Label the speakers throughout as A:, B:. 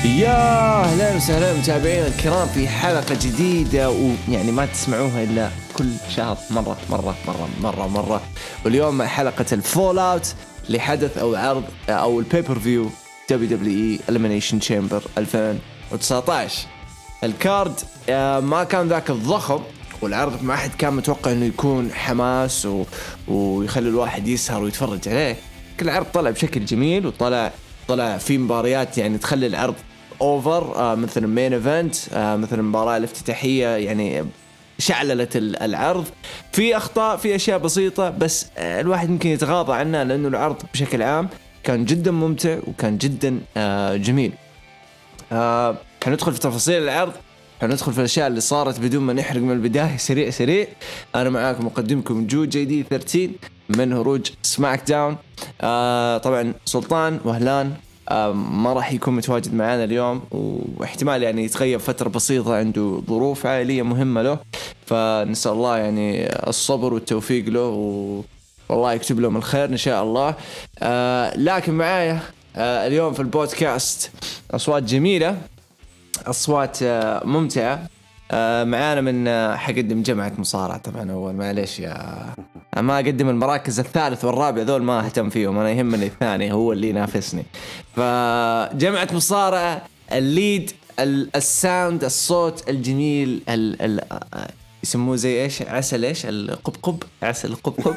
A: يا أهلا وسهلا متابعينا الكرام في حلقة جديدة، ويعني ما تسمعوها إلا كل شهر مرة. واليوم حلقة الفول اوت لحدث أو عرض أو البيبر فيو WWE Elimination Chamber 2019. الكارد ما كان ذاك الضخم، والعرض ما أحد كان متوقع إنه يكون حماس ويخلي الواحد يسهر ويتفرج عليه. كل العرض طلع بشكل جميل، وطلع في مباريات يعني تخلي العرض اوفر، مثل المين ايفنت، مثل المباراة الافتتاحية، يعني شعللت العرض. في اخطاء، في اشياء بسيطة، بس الواحد ممكن يتغاضى عنها لانه العرض بشكل عام كان جدا ممتع وكان جدا جميل. حندخل في تفاصيل العرض، حندخل في الاشياء اللي صارت بدون ما نحرق من البداية. سريع. انا معاكم مقدمكم جو جي دي 13 من هروج سماك داون. طبعا سلطان وهلان ما راح يكون متواجد معنا اليوم، واحتمال يعني يتغيب فترة بسيطة، عنده ظروف عائلية مهمة له، فنسأل الله يعني الصبر والتوفيق له، والله يكتب لهم الخير إن شاء الله. لكن معايا اليوم في البودكاست أصوات جميلة، أصوات ممتعة. معانا من حقدم جمعة مصارعة. طبعا أول معليش ما أقدم المراكز الثالث والرابع، ذول ما أهتم فيهم، أنا يهمني الثاني هو اللي ينافسني. فجمعة مصارعة، الليد، الساوند، الصوت الجميل، يسموه زي إيش، عسل، إيش القبقب، عسل القبقب.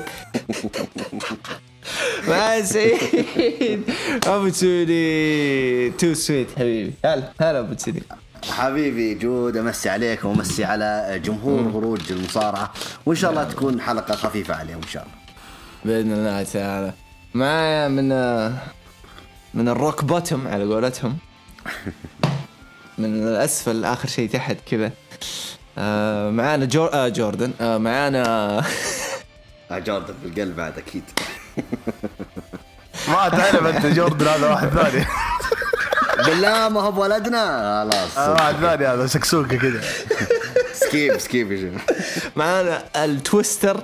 A: مع سعيد أبو تسوني، تو سويت حبيبي. هلا أبو تسوني
B: حبيبي جود، أمسي عليك ومسي على جمهور هروج المصارعة، وإن شاء الله تكون حلقة خفيفة عليهم إن شاء الله
A: بإذن الله تعالى. معايا من الروك بوتوم على قولتهم، من الأسفل آخر شيء تحت كذا. معانا جوردن. معانا
B: جوردن بالقلب بعد أكيد.
C: ما تعرف أنت جوردن هذا واحد ثاني.
B: بالله ما هو ولدنا خلاص.
C: واحد ثاني هذا سكسوكة كده.
B: سكيب يا جماعة.
A: معانا التويستر.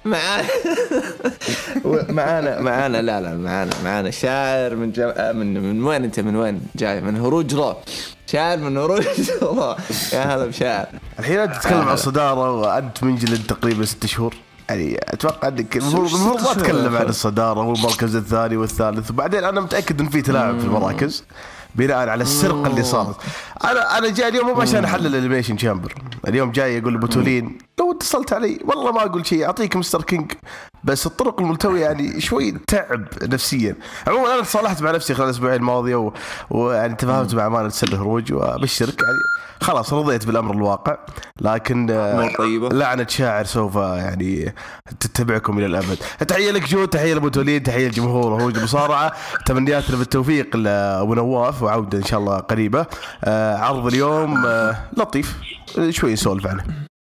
A: معانا لا معانا شاعر من وين انت؟ من وين جاي؟ من هروج رو. شاعر من هروج رو. يا هلا بشاعر.
C: الحين انت تتكلم عن الصدارة وانت منجلد تقريبا 6 شهور، يعني اتوقع انك المفروض ما تتكلم عن الصدارة والمركز الثاني والثالث، وبعدين انا متاكد ان في تلاعب في المراكز بناء على السرقة اللي صارت. أنا جاي اليوم مو عشان أحلل الإليميشن تشامبر، اليوم جاي أقول لبطولين لو اتصلت علي والله ما أقول شيء، أعطيك مستر كينج، بس الطرق الملتوية يعني شوي تعب نفسيا. عموما أنا تصالحت مع نفسي خلال الأسبوعين الماضية ويعني تفاهمت مع أمانة سر هروج، وبشرك يعني خلاص رضيت بالأمر الواقع، لكن لعنة شاعر سوف يعني تتبعكم إلى الأبد. تحية لك جو، تحية لبطولين، تحية لجمهور هروج المصارعة، تمنياتنا بالتوفيق لأبو نواف وعودة إن شاء الله قريبة. عرض اليوم لطيف شوي نسولف عنه.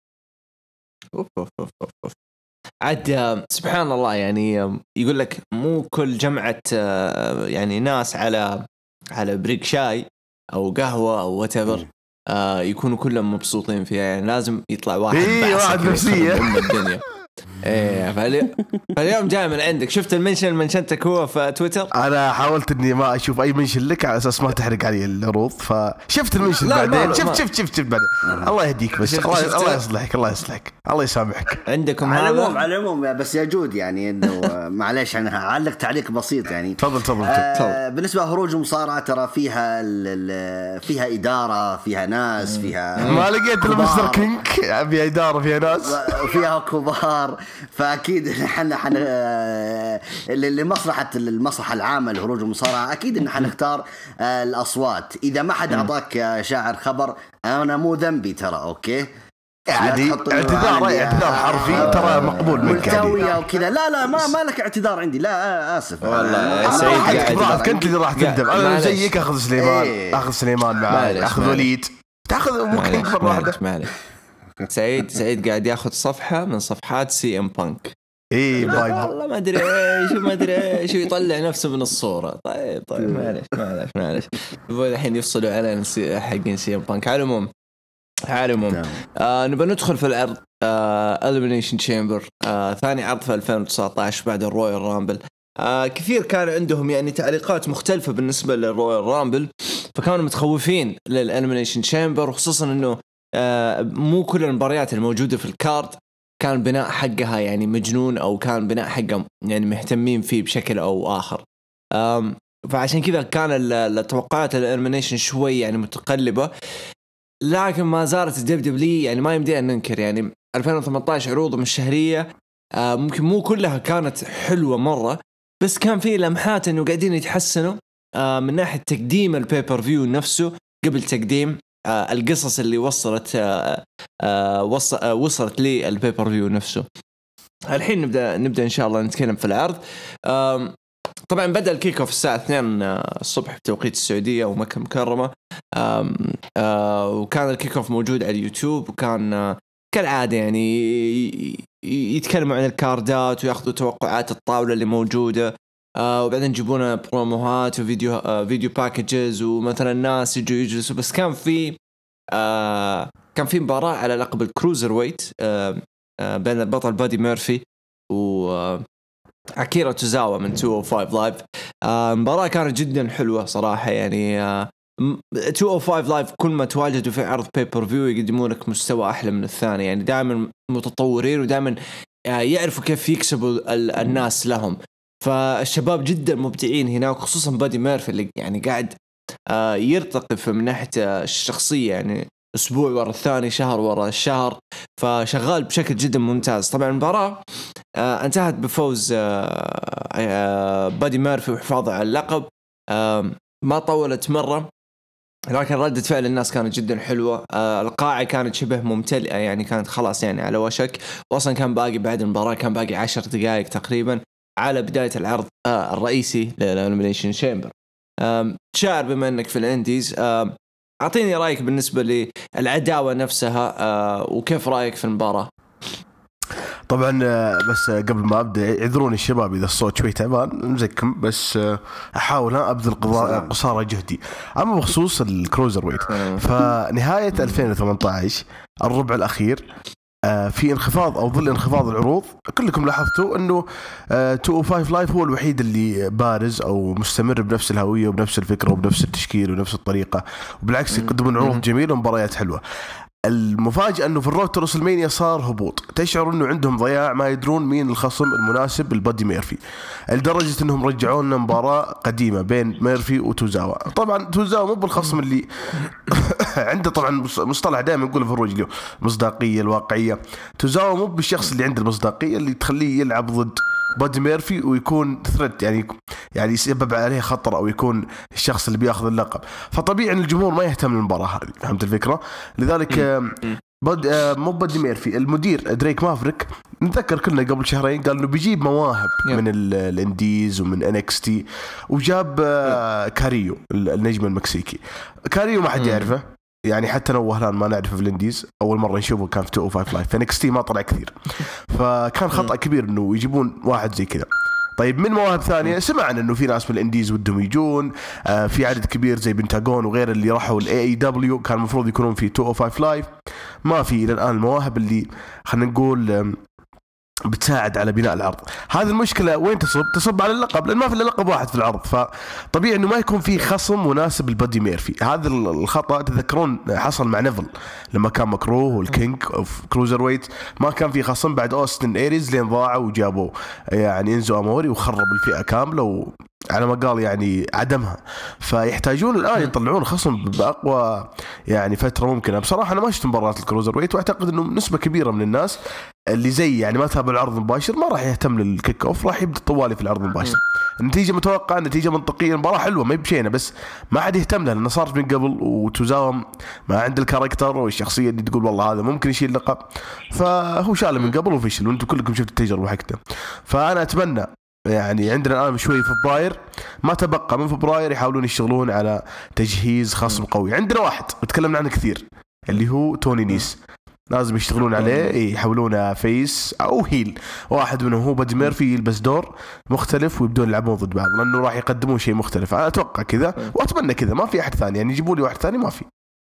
A: عاد سبحان الله، يعني يقول لك مو كل جمعة يعني ناس على بريك شاي أو قهوة أو whatever يكونوا كلهم مبسوطين فيها، يعني لازم يطلع واحد
C: واحد نفسية
A: الدنيا. ايه فاليوم جاي من عندك، شفت منشنتك هو في تويتر.
C: انا حاولت اني ما اشوف اي منشن لك على اساس ما تحرق علي العروض، فشفت المنشن بعدين شفت بعدين. الله يهديك، بس الله يصلحك، الله يسامحك.
A: عندكم
B: على العموم بس يا جود، يعني انه معليش انا هعلق تعليق بسيط يعني.
C: تفضل.
B: بالنسبه لهروج المصارعه ترى فيها اداره، فيها ناس، فيها
C: ما لقيت المستر كينج، فيها اداره، فيها ناس،
B: فيها كبار، فاكيد احنا لمصلحه المصلحه العامه لهروج المصارعه اكيد ان حنختار الاصوات. اذا ما حد اعطاك يا شاعر خبر، انا مو ذنبي ترى، اوكي
C: يعني اعتذار حرفي ترى مقبول منك
B: يعني وكذا. لا ما لك اعتذار عندي، لا اسف
A: والله سعيد
C: قاعد كنت اللي راح تندم. انا زيك اخذ سليمان، اخذ سليمان معي، اخذ وليد، تاخذ ممكن مره واحده.
A: معلش سعيد قاعد ياخذ صفحة من صفحات سي ام بانك.
C: ايه باي
A: والله ما ادري ايش ويطلع نفسه من الصورة. طيب معلش الحين يفصلوا علينا حقين سي ام بانك. على العموم نبغى ندخل في العرض Elimination Chamber، ثاني عرض في 2019 بعد الرويال رامبل. كثير كان عندهم يعني تعليقات مختلفة بالنسبة للرويال رامبل، فكانوا متخوفين للإليمينيشن تشامبر، وخصوصا إنه مو كل المباريات الموجودة في الكارد كان بناء حقها يعني مجنون، أو كان بناء حقها يعني مهتمين فيه بشكل أو آخر. فعشان كذا كان التوقعات الإليمينيشن شوي يعني متقلبة، لكن ما زالت الدبليو يعني ما يمدي أن ننكر يعني 2018 عروضهم الشهرية ممكن مو كلها كانت حلوة مرة، بس كان في لمحات إنه قاعدين يتحسنوا من ناحية تقديم البيبر فيو نفسه قبل تقديم القصص اللي وصلت لي البيبر فيو نفسه. الحين نبدأ إن شاء الله نتكلم في العرض. طبعا بدأ الكيك اوف الساعة 2 الصبح بتوقيت السعودية ومكة المكرمة، وكان الكيك اوف موجود على اليوتيوب، وكان كالعادة يعني يتكلموا عن الكاردات وياخذوا توقعات الطاولة اللي موجودة، وبعدين يجيبون بروموهات وفيديو باكجز، ومثلا الناس يجلسوا. بس كان في مباراة على لقب الكروزر ويت بين البطل بادي ميرفي وأكيرا توزاوا من 205 لايف. المباراة كانت جدا حلوة صراحة يعني. 205 لايف كل ما تواجدوا في عرض بيبر فيو يقدموا لك مستوى أحلى من الثاني، يعني دائما متطورين ودائما يعرفوا كيف يكسبوا الناس لهم. فالشباب جدا مبدعين هنا، وخصوصا بادي ميرفي اللي يعني قاعد يرتقي من ناحية الشخصية، يعني أسبوع ورا الثاني، شهر ورا الشهر، فشغال بشكل جدا ممتاز. طبعا المباراة انتهت بفوز بادي ميرفي وحفاظه على اللقب. ما طولت مرة، لكن ردة فعل الناس كانت جدا حلوة. القاعة كانت شبه ممتلئة، يعني كانت خلاص يعني على وشك، وأصلا كان باقي بعد المباراة كان باقي 10 دقائق تقريبا على بداية العرض الرئيسي للإليمينيشن تشامبر. شاعر بما أنك في الإنديز، أعطيني رأيك بالنسبة للعداوة نفسها، وكيف رأيك في المباراة؟
C: طبعا بس قبل ما أبدأ عذروني الشباب إذا الصوت شوي تعبان مزكم، بس أحاول أبذل قصارى جهدي. أما بخصوص الكروزر ويت، فنهاية 2018 الربع الأخير في انخفاض أو ظل انخفاض العروض. كلكم لاحظتوا أنه 205 لايف هو الوحيد اللي بارز أو مستمر بنفس الهوية وبنفس الفكرة وبنفس التشكيل ونفس الطريقة، وبالعكس يقدمون عروض جميلة ومباريات حلوة. المفاجأة أنه في الرود تو رسلمانيا صار هبوط، تشعر أنه عندهم ضياع، ما يدرون مين الخصم المناسب لبادي ميرفي، لدرجة أنهم رجعوا لنا مباراة قديمة بين ميرفي وتوزاوا. طبعا توزاوا مو بالخصم اللي عنده طبعا مصطلح دائما نقوله في الرجل، مصداقية الواقعية. توزاوا مو بالشخص اللي عنده المصداقية اللي تخليه يلعب ضد بادي ميرفي ويكون ثريت، يعني يسبب عليه خطر أو يكون الشخص اللي بياخذ اللقب. فطبيعي أن الجمهور ما يهتم للمباراة هذه، فهمت الفكرة؟ لذلك مو بادي ميرفي، المدير دريك مافريك نتذكر كلنا قبل شهرين قال إنه بيجيب مواهب من الانديز ومن NXT، وجاب كاريو النجم المكسيكي. كاريو ما حد يعرفه، يعني حتى لو وهلان ما نعرفه في الانديز، اول مره نشوفه كان في 205 لايف، فNXT ما طلع كثير، فكان خطأ كبير انه يجيبون واحد زي كذا. طيب من مواهب ثانيه سمعنا انه في ناس من الانديز ودهم يجون، في عدد كبير زي بنتاغون وغير اللي راحوا AEW كان المفروض يكونون في 205 لايف، ما في الى الان المواهب اللي خلينا نقول بتساعد على بناء العرض. هذه المشكلة وين تصب على اللقب، لأن ما في لقب واحد في العرض، فطبيعي إنه ما يكون في خصم مناسب لبادي ميرفي. هذا الخطأ تذكرون حصل مع نيفل لما كان مكروه والكينج اوف كروزر ويت، ما كان في خصم بعد أوستن إيريز لين ضاعوا وجابوا يعني إنزو أموري وخرب الفئة كاملة على ما قال يعني عدمها. فيحتاجون الآن يطلعون خصم بأقوى يعني فترة ممكنة. بصراحة أنا ما شفت مباراة الكروزر ويت، وأعتقد إنه نسبة كبيرة من الناس اللي زي يعني ما تابع العرض المباشر ما راح يهتم للكيك أوف، راح يبدأ طوالي في العرض المباشر. النتيجة متوقعة، النتيجة منطقية، مباراة حلوة ما يبشينا، بس ما حد يهتم لها لأنه صارت من قبل، وتزاوم ما عند الكاركتر والشخصية اللي تقول والله هذا ممكن يشيل لقب، فهو شاله من قبل وفشل، وانتم كلكم شفتوا التجربة حقته. فأنا أتمنى يعني عندنا الآن شوي في فبراير، ما تبقى من فبراير يحاولون يشتغلون على تجهيز خصم قوي. عندنا واحد وتكلمنا عنه كثير اللي هو توني نيس، لازم يشتغلون عليه، يحولونه فيس أو هيل. واحد منهم هو بادي ميرفي يلبس دور مختلف ويبدون يلعبون ضد بعض، لأنه راح يقدمون شيء مختلف. أنا أتوقع كذا وأتمنى كذا، ما في أحد ثاني يعني يجيبوا لي واحد ثاني، ما في.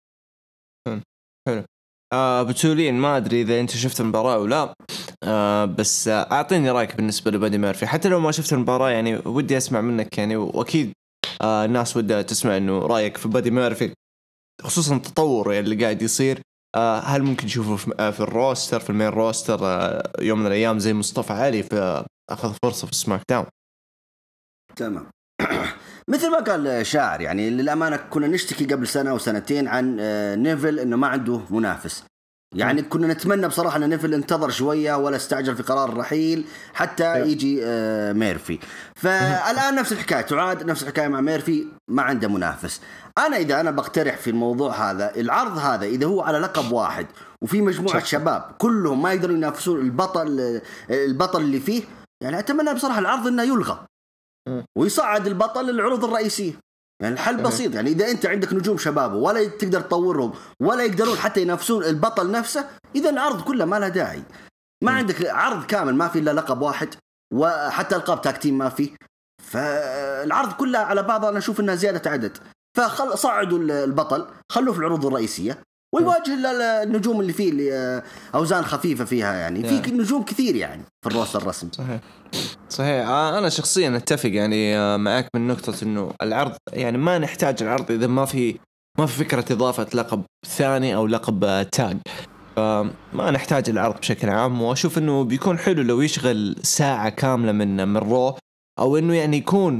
A: حلو. بتولين ما أدري إذا أنت شفت المباراة ولا بس أعطيني رأيك بالنسبة لبادي ميرفي، حتى لو ما شفت المباراة يعني ودي أسمع منك يعني، وأكيد الناس ودها تسمع إنه رأيك في بادي ميرفي، خصوصا التطور اللي قاعد يصير. هل ممكن تشوفه في الروستر، في المين روستر يوم من الأيام زي مصطفى علي في أخذ فرصة في سماك داون؟
B: تمام. مثل ما قال شاعر، يعني للأمانة كنا نشتكي قبل سنة أو سنتين عن نيفل إنه ما عنده منافس. يعني كنا نتمنى بصراحة أن نيفل انتظر شوية ولا استعجل في قرار الرحيل حتى يجي ميرفي. فالآن نفس الحكاية تعاد، نفس الحكاية مع ميرفي، ما عنده منافس. إذا أنا بقترح في الموضوع هذا، العرض هذا إذا هو على لقب واحد وفي مجموعة شباب كلهم ما يقدرون ينافسون البطل اللي فيه، يعني أتمنى بصراحة العرض إنه يلغى ويصعد البطل للعروض الرئيسية. يعني الحل بسيط، يعني إذا أنت عندك نجوم شباب ولا تقدر تطورهم ولا يقدرون حتى ينافسون البطل نفسه، إذا العرض كله ما له داعي. ما عندك عرض كامل ما فيه إلا لقب واحد، وحتى القاب تاكتيم ما فيه، فالعرض كله على بعضه أنا أشوف إنها زيادة عدد. فصعدوا البطل، خلوه في العروض الرئيسية ويواجه النجوم اللي فيه اللي أوزان خفيفة فيها. يعني في نجوم كثير يعني في الروستر الرسمي.
A: صحيح. أنا شخصيا أتفق يعني معك من نقطة إنه العرض يعني ما نحتاج العرض إذا ما في فكرة إضافة لقب ثاني أو لقب تاج، ما نحتاج العرض بشكل عام. وأشوف إنه بيكون حلو لو يشغل ساعة كاملة من رو، أو إنه يعني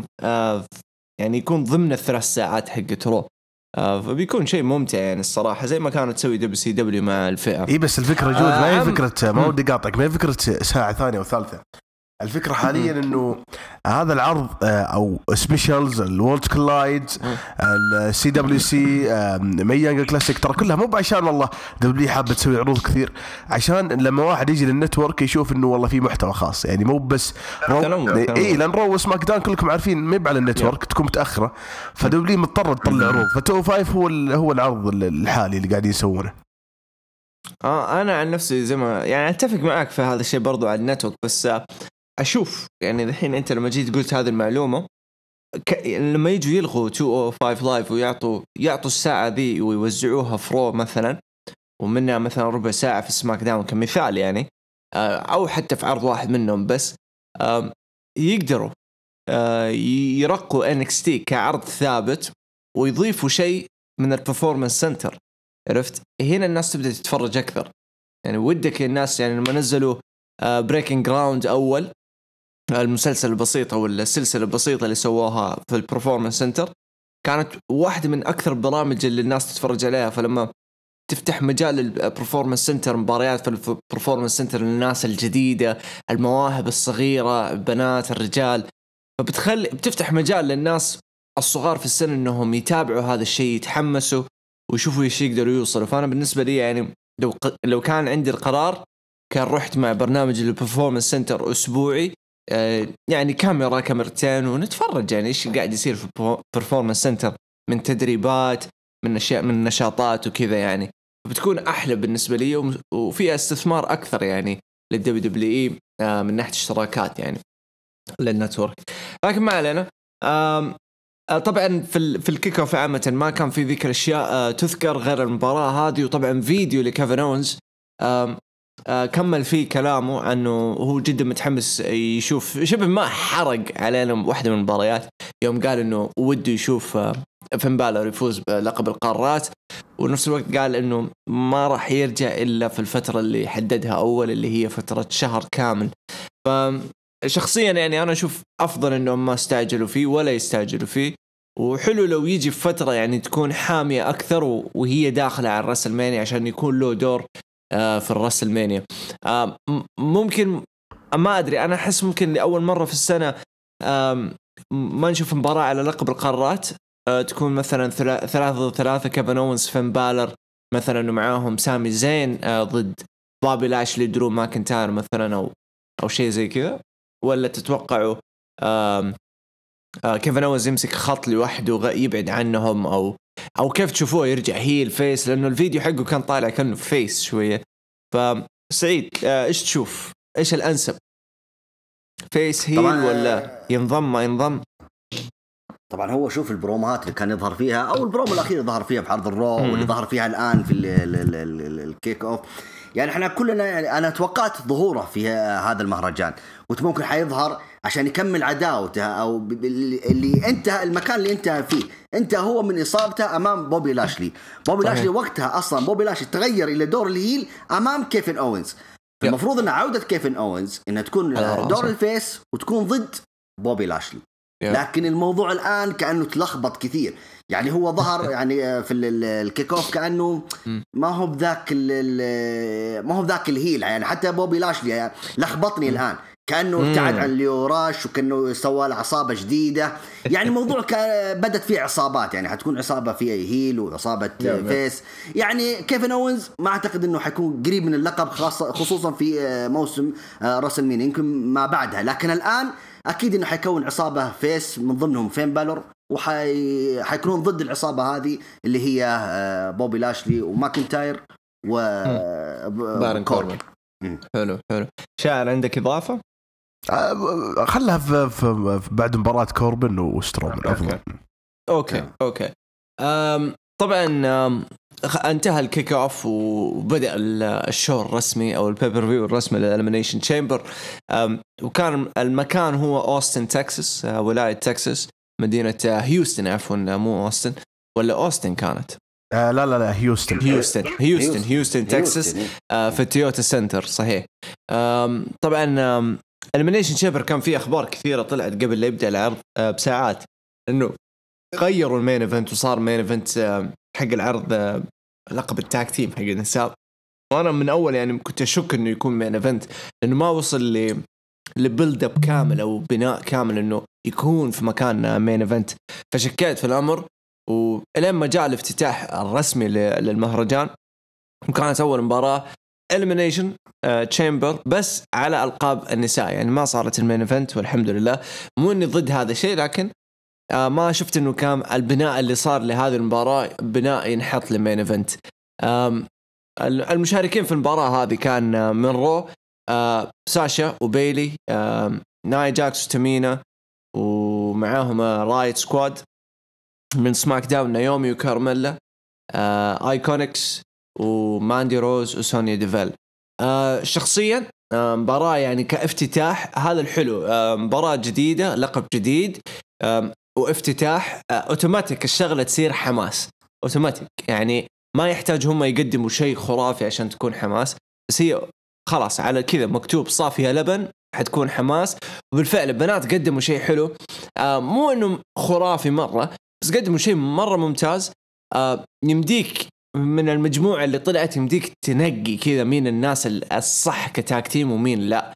A: يكون ضمن الثلاث ساعات حقت رو، فبيكون شيء ممتع يعني الصراحة، زي ما كانت تسوي WCW مع الفئة.
C: إيه بس الفكرة جود ما هي فكرة، ما ودي قاطعك، ما هي فكرة ساعة ثانية أو ثالثة. الفكرة حاليا إنه هذا العرض أو سبيشالز، الورلد كلايدز، CWC، ميانجا كلاسيك، ترى كلها مو عشان والله دبليو حابة تسوي عروض كثير، عشان لما واحد يجي للنتورك يشوف إنه والله في محتوى خاص، يعني مو بس إيه، لأن رو وسماك داون كلكم عارفين ما يبع على النتورك تكون متأخرة، فدبليو مضطر تطلع عروض. فتو 5 هو العرض الحالي اللي قاعدين يسوونه.
A: أنا عن نفسي زي ما يعني أتفق معك في هذا الشيء برضو على النتورك، بس أشوف يعني الحين أنت لما جيت قلت هذه المعلومة، لما يجوا يلغوا 205 لايف ويعطوا الساعة ذي ويوزعوها في رو مثلا، ومنها مثلا ربع ساعة في سماك داون كمثال يعني، أو حتى في عرض واحد منهم بس، يقدروا يرقوا NXT كعرض ثابت ويضيفوا شيء من البرفورمانس سنتر. عرفت؟ هنا الناس تبدأ تتفرج أكثر. يعني ودك الناس يعني لما نزلوا بريكنج جراوند أول، المسلسل البسيط أو السلسلة البسيطة اللي سووها في البرفورمانس سنتر، كانت واحدة من أكثر البرامج اللي الناس تتفرج عليها. فلما تفتح مجال البرفورمانس سنتر، مباريات في البرفورمانس سنتر للناس الجديدة، المواهب الصغيرة، بنات، الرجال، بتفتح مجال للناس الصغار في السن إنهم يتابعوا هذا الشيء، يتحمسوا ويشوفوا ايش يقدروا يوصلوا. فأنا بالنسبة لي يعني لو كان عندي القرار، كان رحت مع برنامج البرفورمانس سنتر أسبوعي، يعني كاميرتين ونتفرج يعني ايش قاعد يصير في البرفورمانس سنتر من تدريبات، من اشياء، من نشاطات وكذا. يعني بتكون احلى بالنسبه لي، وفيها استثمار اكثر يعني للDWE من ناحيه اشتراكات يعني للنتورك. لكن ما علينا. طبعا في الكيك اوف عامه ما كان في ذيك الاشياء تذكر غير المباراه هذه، وطبعا فيديو لكيفن اونز كمل فيه كلامه أنه هو جدا متحمس يشوف، شبه ما حرق علينا واحدة من المباريات يوم قال أنه وده يشوف فين بالور يفوز بلقب القارات، ونفس الوقت قال أنه ما راح يرجع إلا في الفترة اللي حددها أول، اللي هي فترة شهر كامل. فشخصيا يعني أنا أشوف أفضل أنهم ما استعجلوا فيه ولا يستعجلوا فيه، وحلو لو يجي في فترة يعني تكون حامية أكثر وهي داخلة على الرسل مانيا عشان يكون له دور في الرسل مانيا. ممكن ما أدري، أنا أحس ممكن لأول مرة في السنة ما نشوف مباراة على لقب القارات، تكون مثلا 3-3 كيفن أوينز، فين بالر مثلا ومعاهم سامي زين ضد بابي لاشلي، درو ماكنتاير مثلا، أو شيء زي كذا. ولا تتوقعوا كيفن أوينز يمسك خط لوحده يبعد عنهم، أو كيف تشوفوه يرجع هي الفيس؟ لأنه الفيديو حقه كان طالع كأنه فيس شوية. فسعيد إيش تشوف؟ إيش الأنسب؟ فيس هيل ولا ينضم ما ينضم؟
B: طبعا هو شوف البرومات اللي كان يظهر فيها، أو البروم الأخير ظهر فيها في عرض الرو، واللي ظهر فيها الآن في الكيك أوف، يعني احنا كلنا يعني انا توقعت ظهوره في هذا المهرجان، ممكن حيظهر عشان يكمل عداوته او اللي انتهى المكان اللي انتهى فيه. انت هو من اصابته امام بوبي لاشلي. بوبي لاشلي وقتها اصلا بوبي لاشلي تغير الى دور الهيل امام كيفن اوينز. المفروض ان عودة كيفن اوينز انها تكون دور الفيس وتكون ضد بوبي لاشلي. لكن الموضوع الان كانه تلخبط كثير. يعني هو ظهر يعني في الكيك اوف كانه ما هو بذاك الهيل. يعني حتى بوبي لاشلي يعني لخبطني الان، كانه ابتعد عن ليوراش وكانه سوى له عصابه جديده. يعني الموضوع بدت فيه عصابات، يعني حتكون عصابه فيها هيل وعصابه فيس. يعني كيفن اوينز ما اعتقد انه حيكون قريب من اللقب، خصوصا في موسم راسلمين يمكن ما بعدها. لكن الان اكيد انه حيكون عصابه فيس من ضمنهم فين بالور، حيكونون ضد العصابه هذه اللي هي بوبي لاشلي وماكنتاير
A: بارن كوربن. حلو. شاعر عندك اضافه؟
C: خلها في بعد مباراة كوربن وسترومن أفضل.
A: أوكي. طبعا انتهى الكيك اوف وبدأ الشو الرسمي أو البيبر فيو الرسمي للإليمينيشن تشامبر. وكان المكان هو أوستن تكساس، ولاية تكساس، مدينة هيوستن عفوا، مو أوستن ولا أوستن كانت.
C: لا
A: هيوستن تكساس، في التويوتا سنتر صحيح. طبعا الإليمينيشن تشامبر كان فيه أخبار كثيرة طلعت قبل لا يبدأ العرض بساعات، إنه غيروا المين إيفنت وصار مين إيفنت حق العرض لقب التاك تيم حق النساء. وأنا من أول يعني كنت أشك إنه يكون مين إيفنت، لأنه ما وصل لبيلد اب كامل أو بناء كامل إنه يكون في مكان مين إيفنت. فشكيت في الأمر، ولما جاء الافتتاح الرسمي للمهرجان وكانت أول مباراة Elimination Chamber بس على ألقاب النساء، يعني ما صارت المين إيفنت. والحمد لله، مو إني ضد هذا الشيء، لكن ما شفت إنه كان البناء اللي صار لهذه المباراة بناء ينحط للمين إيفنت. المشاركين في المباراة هذه كان من رو ساشا وبيلي، نايا جاكس وتامينا، ومعاهم رايت سكواد. من سماك داون نايومي وكارميلا، ايكونكس وماندي روز وسونيا ديفيل. شخصيا مباراة يعني كافتتاح هذا الحلو، مباراة جديدة، لقب جديد، وافتتاح اوتوماتيك الشغلة تصير حماس اوتوماتيك. يعني ما يحتاج هم يقدموا شيء خرافي عشان تكون حماس، بس هي خلاص على كذا مكتوب صافية لبن حتكون حماس. وبالفعل البنات قدموا شيء حلو، مو انه خرافي مرة، بس قدموا شيء مرة ممتاز. يمديك من المجموعة اللي طلعت يمديك تنقي كذا مين الناس الصح كتاك تيم ومين لا.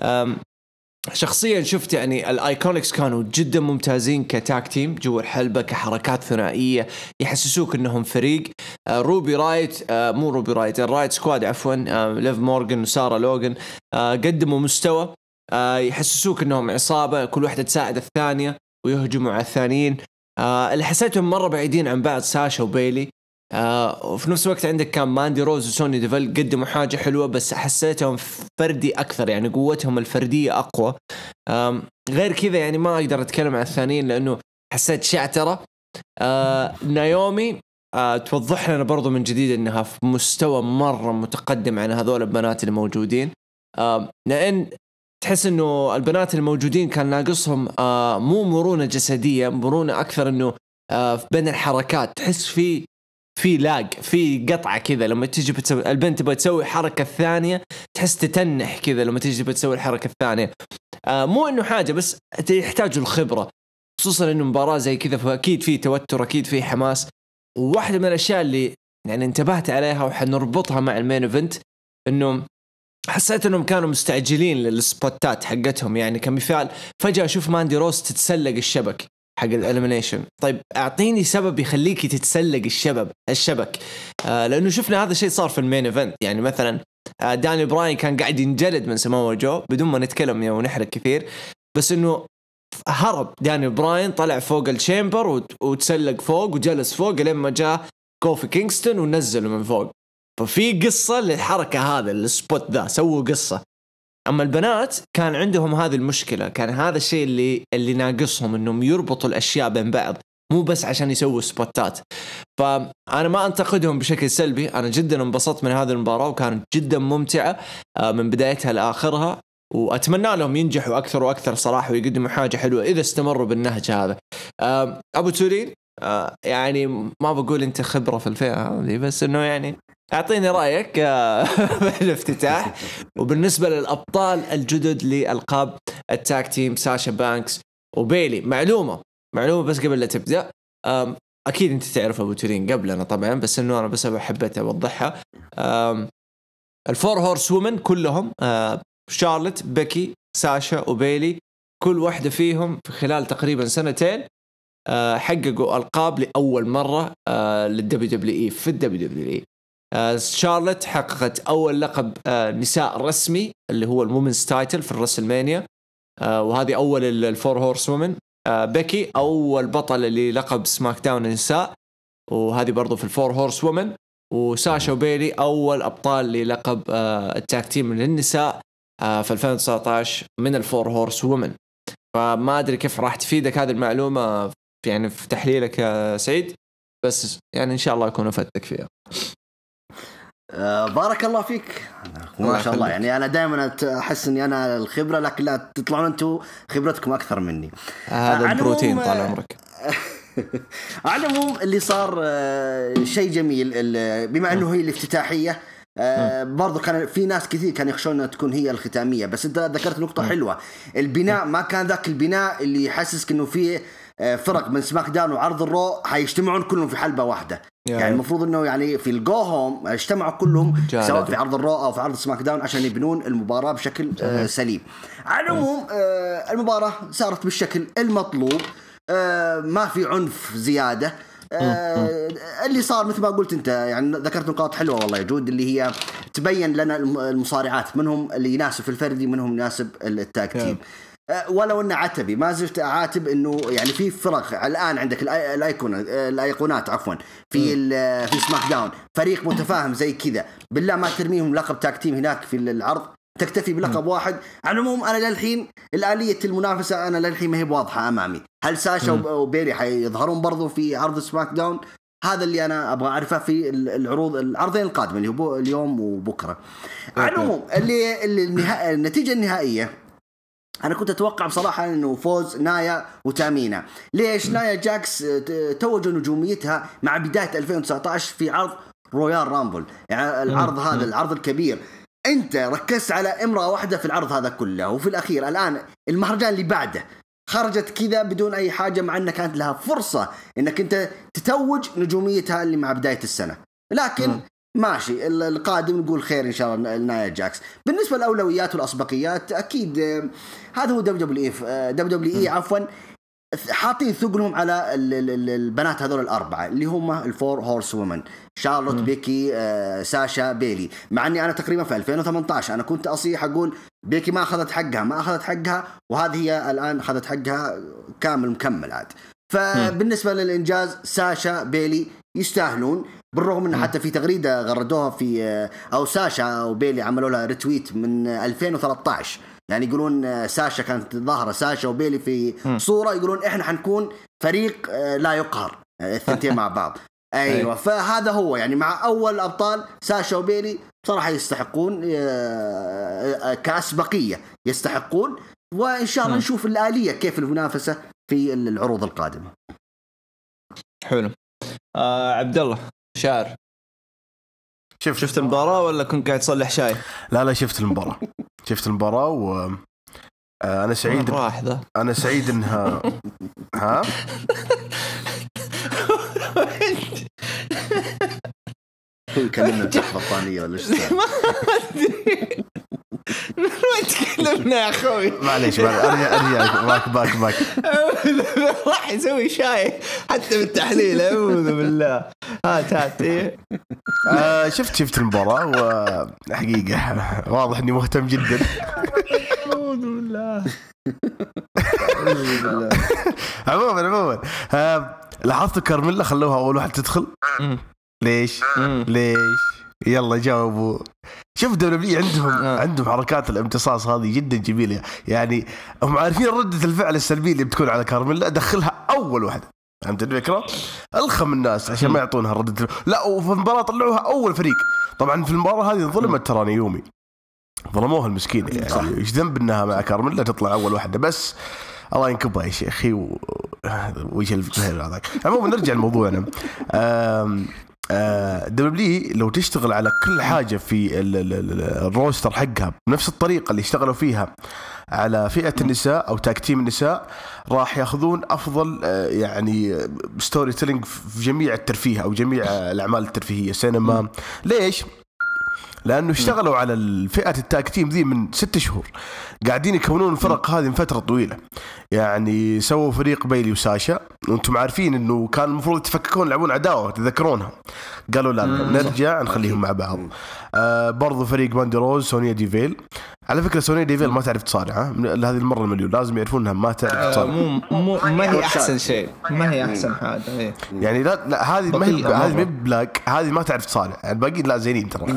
A: شخصيا شفت يعني الايكونكس كانوا جدا ممتازين كتاك تيم جوا الحلبة، كحركات ثنائية يحسسوك انهم فريق. روبي رايت، مو روبي رايت، الرايت سكواد عفوا، ليف مورغان وسارة لوغان، قدموا مستوى يحسسوك انهم عصابة، كل واحدة تساعد الثانية ويهجموا على الثانيين. اللي حسيتهم مرة بعيدين عن بعض ساشا وبيلي. وفي نفس الوقت عندك كان ماندي روز وسوني ديفيل قدموا حاجة حلوة، بس حسيتهم فردي أكثر، يعني قوتهم الفردية أقوى. غير كذا يعني ما أقدر أتكلم عن الثانيين لأنه حسيت شعترة. نايومي توضح لنا برضو من جديد أنها في مستوى مرة متقدم عن هذول البنات اللي موجودين، لأن تحس أنه البنات الموجودين كان ناقصهم مو مرونة جسدية، مرونة أكثر، أنه بين الحركات تحس في لاج، في قطعة كذا لما تيجي بتسوي البنت تبغى تسوي حركة ثانية تحس تتنح كذا لما تيجي بتسوي الحركة الثانية. مو إنه حاجة، بس يحتاج الخبرة، خصوصا إنه مباراة زي كذا، فأكيد في توتر، أكيد في حماس. وواحدة من الأشياء اللي يعني انتبهت عليها وحنربطها مع المين إيفنت، إنه حسيت إنهم كانوا مستعجلين للسبوتات حقتهم. يعني كمثال فجأة أشوف ماندي روز تتسلق الشبك حق الاليمينيشن. طيب اعطيني سبب يخليكي تتسلق الشبك. لانه شفنا هذا الشيء صار في المين ايفنت. يعني مثلا داني براين كان قاعد ينجلد من سماوا جو بدون ما نتكلم ونحرق كثير، بس انه هرب داني براين، طلع فوق الشامبر وتسلق فوق وجلس فوق لما جاء كوفي كينغستون ونزله من فوق. ففي قصة للحركة هذا، السبوت ذا سووا قصة. أما البنات كان عندهم هذه المشكلة، كان هذا الشيء اللي ناقصهم، إنهم يربطوا الأشياء بين بعض. مو بس عشان يسووا سبوتات. فأنا ما أنتقدهم بشكل سلبي، أنا جدا انبسطت من هذه المباراة وكانت جدا ممتعة من بدايتها لآخرها، وأتمنى لهم ينجحوا أكثر وأكثر صراحة ويقدموا حاجة حلوة إذا استمروا بالنهج هذا. أبو تورين يعني ما بقول أنت خبرة في الفئة هذه، بس إنه يعني أعطيني رأيك في الافتتاح. وبالنسبة للأبطال الجدد لألقاب التاك تيم ساشا بانكس وبيلي، معلومة بس قبل لا تبدأ، أكيد أنت تعرف أبو تورين قبلنا طبعا، بس إنه أنا بس حبيت أوضحها. الفور هورس وومن كلهم شارلت، بيكي، ساشا وبيلي، كل واحدة فيهم في خلال تقريبا 2 سنين حققوا ألقاب لأول مرة للدبليو دبليو إي. في الدبليو دبليو إي شارلت حققت أول لقب نساء رسمي اللي هو الوومنز تايتل في الرسلمانيا، وهذه أول الفور هورس وومن. بيكي أول بطل اللي لقب سماك داون النساء، وهذه برضو في الفور هورس وومن. وساشا وبيلي أول أبطال للقب التاك تيم للنساء في 2019 من الفور هورس وومن. فما أدري كيف راح تفيدك هذه المعلومة يعني في تحليلك يا سعيد، بس يعني إن شاء الله يكون أفدتك فيها.
B: بارك الله فيك ما شاء الله. يعني أنا دائما أحس إني أنا الخبرة، لكن لا تطلعون أنتوا خبرتكم أكثر مني.
A: هذا البروتين طال عمرك.
B: على العموم اللي صار شيء جميل، بما أنه هي الافتتاحية. برضو كان في ناس كثير كان يخشون أن تكون هي الختامية، بس أنت ذكرت نقطة حلوة. البناء ما كان ذاك البناء اللي يحسسك أنه فيه فرق من سماك داون وعرض الرو هيجتمعون كلهم في حلبة واحدة. يعني المفروض أنه يعني في الجو هوم اجتمعوا كلهم سواء في عرض الرو أو في عرض سماك داون عشان يبنون المباراة بشكل سليم. على العموم المباراة صارت بالشكل المطلوب، ما في عنف زيادة. اللي صار مثل ما قلت انت، يعني ذكرت نقاط حلوه والله يا جود، اللي هي تبين لنا المصارعات منهم اللي يناسب في الفردي منهم يناسب التاج تيم. ولو ان عتبي ما زلت اعاتب انه يعني في فرق الان عندك الايقونات عفوا في سماك داون فريق متفاهم زي كذا، بالله ما ترميهم لقب تاج تيم هناك في العرض، تكتفي بلقب واحد. على العموم أنا للحين الآلية المنافسة أنا للحين ما هي واضحة أمامي. هل ساشا وبيلي حيظهرون برضو في عرض سماك داون؟ هذا اللي أنا أبغى أعرفه في العرضين القادمة اللي هو اليوم وبكرة. على العموم النتيجة النهائية أنا كنت أتوقع بصراحة أنه فوز نايا وتامينا. ليش؟ نايا جاكس توجوا نجوميتها مع بداية 2019 في عرض رويال رامبل، يعني العرض هذا العرض الكبير. انت ركزت على امرأة واحدة في العرض هذا كله، وفي الاخير الان المهرجان اللي بعده خرجت كذا بدون اي حاجة، مع انها كانت لها فرصة انك انت تتوج نجوميتها اللي مع بداية السنة. لكن ماشي، القادم نقول خير ان شاء الله لنايا جاكس. بالنسبة للاولويات والاسبقيات اكيد هذا هو دبليو دبليو اي عفوا، حاطين ثقلهم على البنات هذول الأربعة اللي هم الفور هورس وومن، شارلوت، بيكي، ساشا، بيلي. مع أني أنا تقريبا في 2018 أنا كنت أصيح أقول بيكي ما أخذت حقها وهذه هي الآن أخذت حقها كامل مكمل عاد. فبالنسبة للإنجاز ساشا بيلي يستاهلون، بالرغم أن حتى في تغريدة غردوها في أو ساشا وبيلي عملوا لها ريتويت من 2013، يعني يقولون ساشا كانت ظاهرة ساشا وبيلي في صورة، يقولون إحنا حنكون فريق لا يقهر الثنتين مع بعض. أيوة، فهذا هو يعني مع أول أبطال ساشا وبيلي بصراحة يستحقون كأسبقية، يستحقون. وإن شاء الله نشوف الآلية كيف المنافسة في العروض القادمة.
A: حلو. عبد الله شاعر، شفت المباراة ولا كنت قاعد تصلح شاي؟
C: لا شفت المباراة و أنا سعيد. أنا سعيد إنها ها
B: كلمنا بطانية ولا شو؟
A: ما تكلمنا يا أخوي،
C: معليش أرجع باك
A: راح يسوي شاي حتى بالتحليل. أعوذ بالله. هات إيه.
C: شفت المباراة وحقيقة واضح إني مهتم جدا.
A: أعوذ بالله.
C: عموما لاحظت كارميلا خلوها أول واحد تدخل. ليش يلا جاوبوا. شوف دبليو عندهم حركات الامتصاص هذه جدا جميلة، يعني هم عارفين ردة الفعل السلبية اللي بتكون على كارميلا، دخلها أول واحدة فهمت الفكرة؟ الخم الناس عشان ما يعطونها ردة. لا وفي المباراة طلعوها أول فريق. طبعا في المباراة هذه ظلمت ترى نيومي، ظلموها المسكينة يعني. إيش ذنب إنها مع كارميلا تطلع أول واحدة بس؟ الله ينكبها يا شيخي ويش الفكرة هذاك. عموما نرجع لموضوعنا. دبليو لو تشتغل على كل حاجة في الروستر حقها بنفس الطريقة اللي اشتغلوا فيها على فئة النساء أو تاكتيم النساء، راح يأخذون أفضل يعني ستوري تيلينج في جميع الترفيه أو جميع الأعمال الترفيهية سينما. ليش؟ لأنه اشتغلوا على الفئة التاكتيم ذي من 6 شهور، قاعدين يكونون الفرق هذه من فترة طويلة. يعني سووا فريق بيلي وساشا، وانتم عارفين انه كان المفروض يتفككون يلعبون عداوة تذكرونها، قالوا لا نرجع نخليهم مع بعض. برضو فريق باندي روز، سونيا ديفيل. على فكرة سونيا ديفيل ما تعرف تصارع، هذه المرة المليون لازم يعرفونها ما تعرف تصارع.
A: ما هي أحسن شيء، ما هي أحسن حاجة
C: يعني. لا هذه ما بلاك، هذه ما تعرف تصارع. الباقيين لا زينين ترى.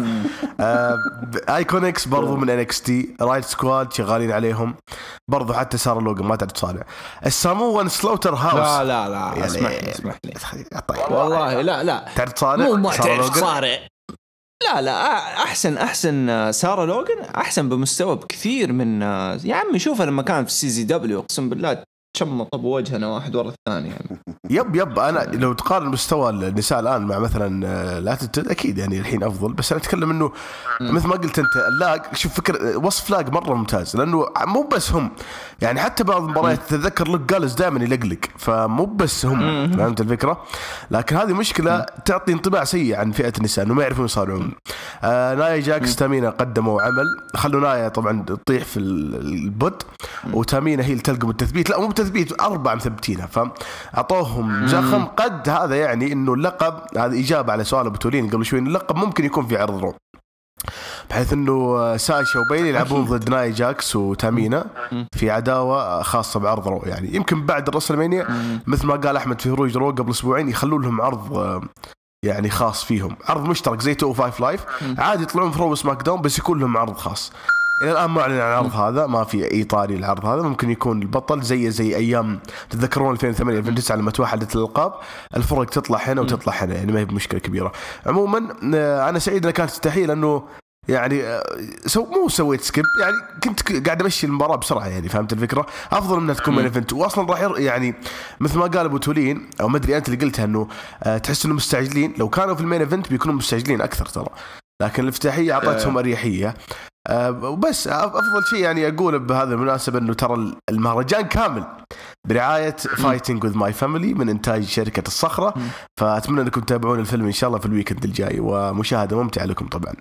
C: ايكونكس برضو من NXT، رايت سكواد شغالين عليهم برضو، حتى سارة لوغان ما تعرف تصارع. الساموان سلوتر هاوس
A: لا
C: يعني
A: اسمح لي
C: طيب.
A: والله لا
C: تعرف تصارع،
A: مو ما تعرف تصارع. لا احسن سارة لوغان احسن بمستوى بكثير من يا عمي. شوف لما كان في CZW اقسم بالله تشمط بوجهنا واحد ورا الثاني يعني.
C: يب انا لو تقارن مستوى النساء الان مع مثلا لا اكيد يعني الحين افضل، بس انا اتكلم انه مثل ما قلت انت اللاق. شوف فكر وصف لاق مره ممتاز، لانه مو بس هم يعني، حتى بعض المباريات تتذكر لك جالس دائما يلقلق، فمو بس هم. فهمت الفكره؟ لكن هذه مشكله تعطي انطباع سيء عن فئه النساء انه ما يعرفون يصارعون. نايا جاكس تامينا قدموا عمل، خلوا نايا طبعا تطيح في البود، وتامينا هي اللي تلقم التثبيت. لا مو تثبيت، 4 مثبتينها، فأعطوهم زخم. قد هذا يعني إنه اللقب، هذا إجابة على سؤال بتولين قبل شوي، اللقب ممكن يكون في عرض رو، بحيث إنه ساشا وبيلي يلعبون ضد ناي جاكس وتامينا في عداوة خاصة بعرض رو. يعني يمكن بعد الرسلمانيا مثل ما قال أحمد في هروج رو قبل أسبوعين يخلون لهم عرض يعني خاص فيهم، عرض مشترك زي 205 لايف عادي يطلعون في رو سماك داون، بس يكون لهم عرض خاص. إلى الآن ما أعلن عن العرض هذا، ما في أي طاري العرض هذا. ممكن يكون البطل زي أيام تتذكرون 2008 2009 لما توحدت الألقاب، الفرق تطلع هنا وتطلع هنا، يعني ما هي بمشكلة كبيرة. عموما أنا سعيد أنها كانت تستحيل، لأنه يعني مو سويت سكيب، يعني كنت قاعد أمشي المباراة بسرعة يعني. فهمت الفكرة؟ أفضل منها تكون مين إيفنت. وأصلا راح يعني مثل ما قال أبو تولين أو ما أدري أنت اللي قلتها، إنه تحس إنه مستعجلين. لو كانوا في المين إيفنت بيكونوا مستعجلين أكثر ترى، لكن الافتتاحية أعطتهم أريحية. وبس أفضل شيء يعني أقول بهذا المناسبة أنه ترى المهرجان كامل برعاية Fighting with my family من إنتاج شركة الصخرة. فأتمنى أنكم تتابعون الفيلم إن شاء الله في الويكند الجاي، ومشاهدة ممتعة لكم طبعا.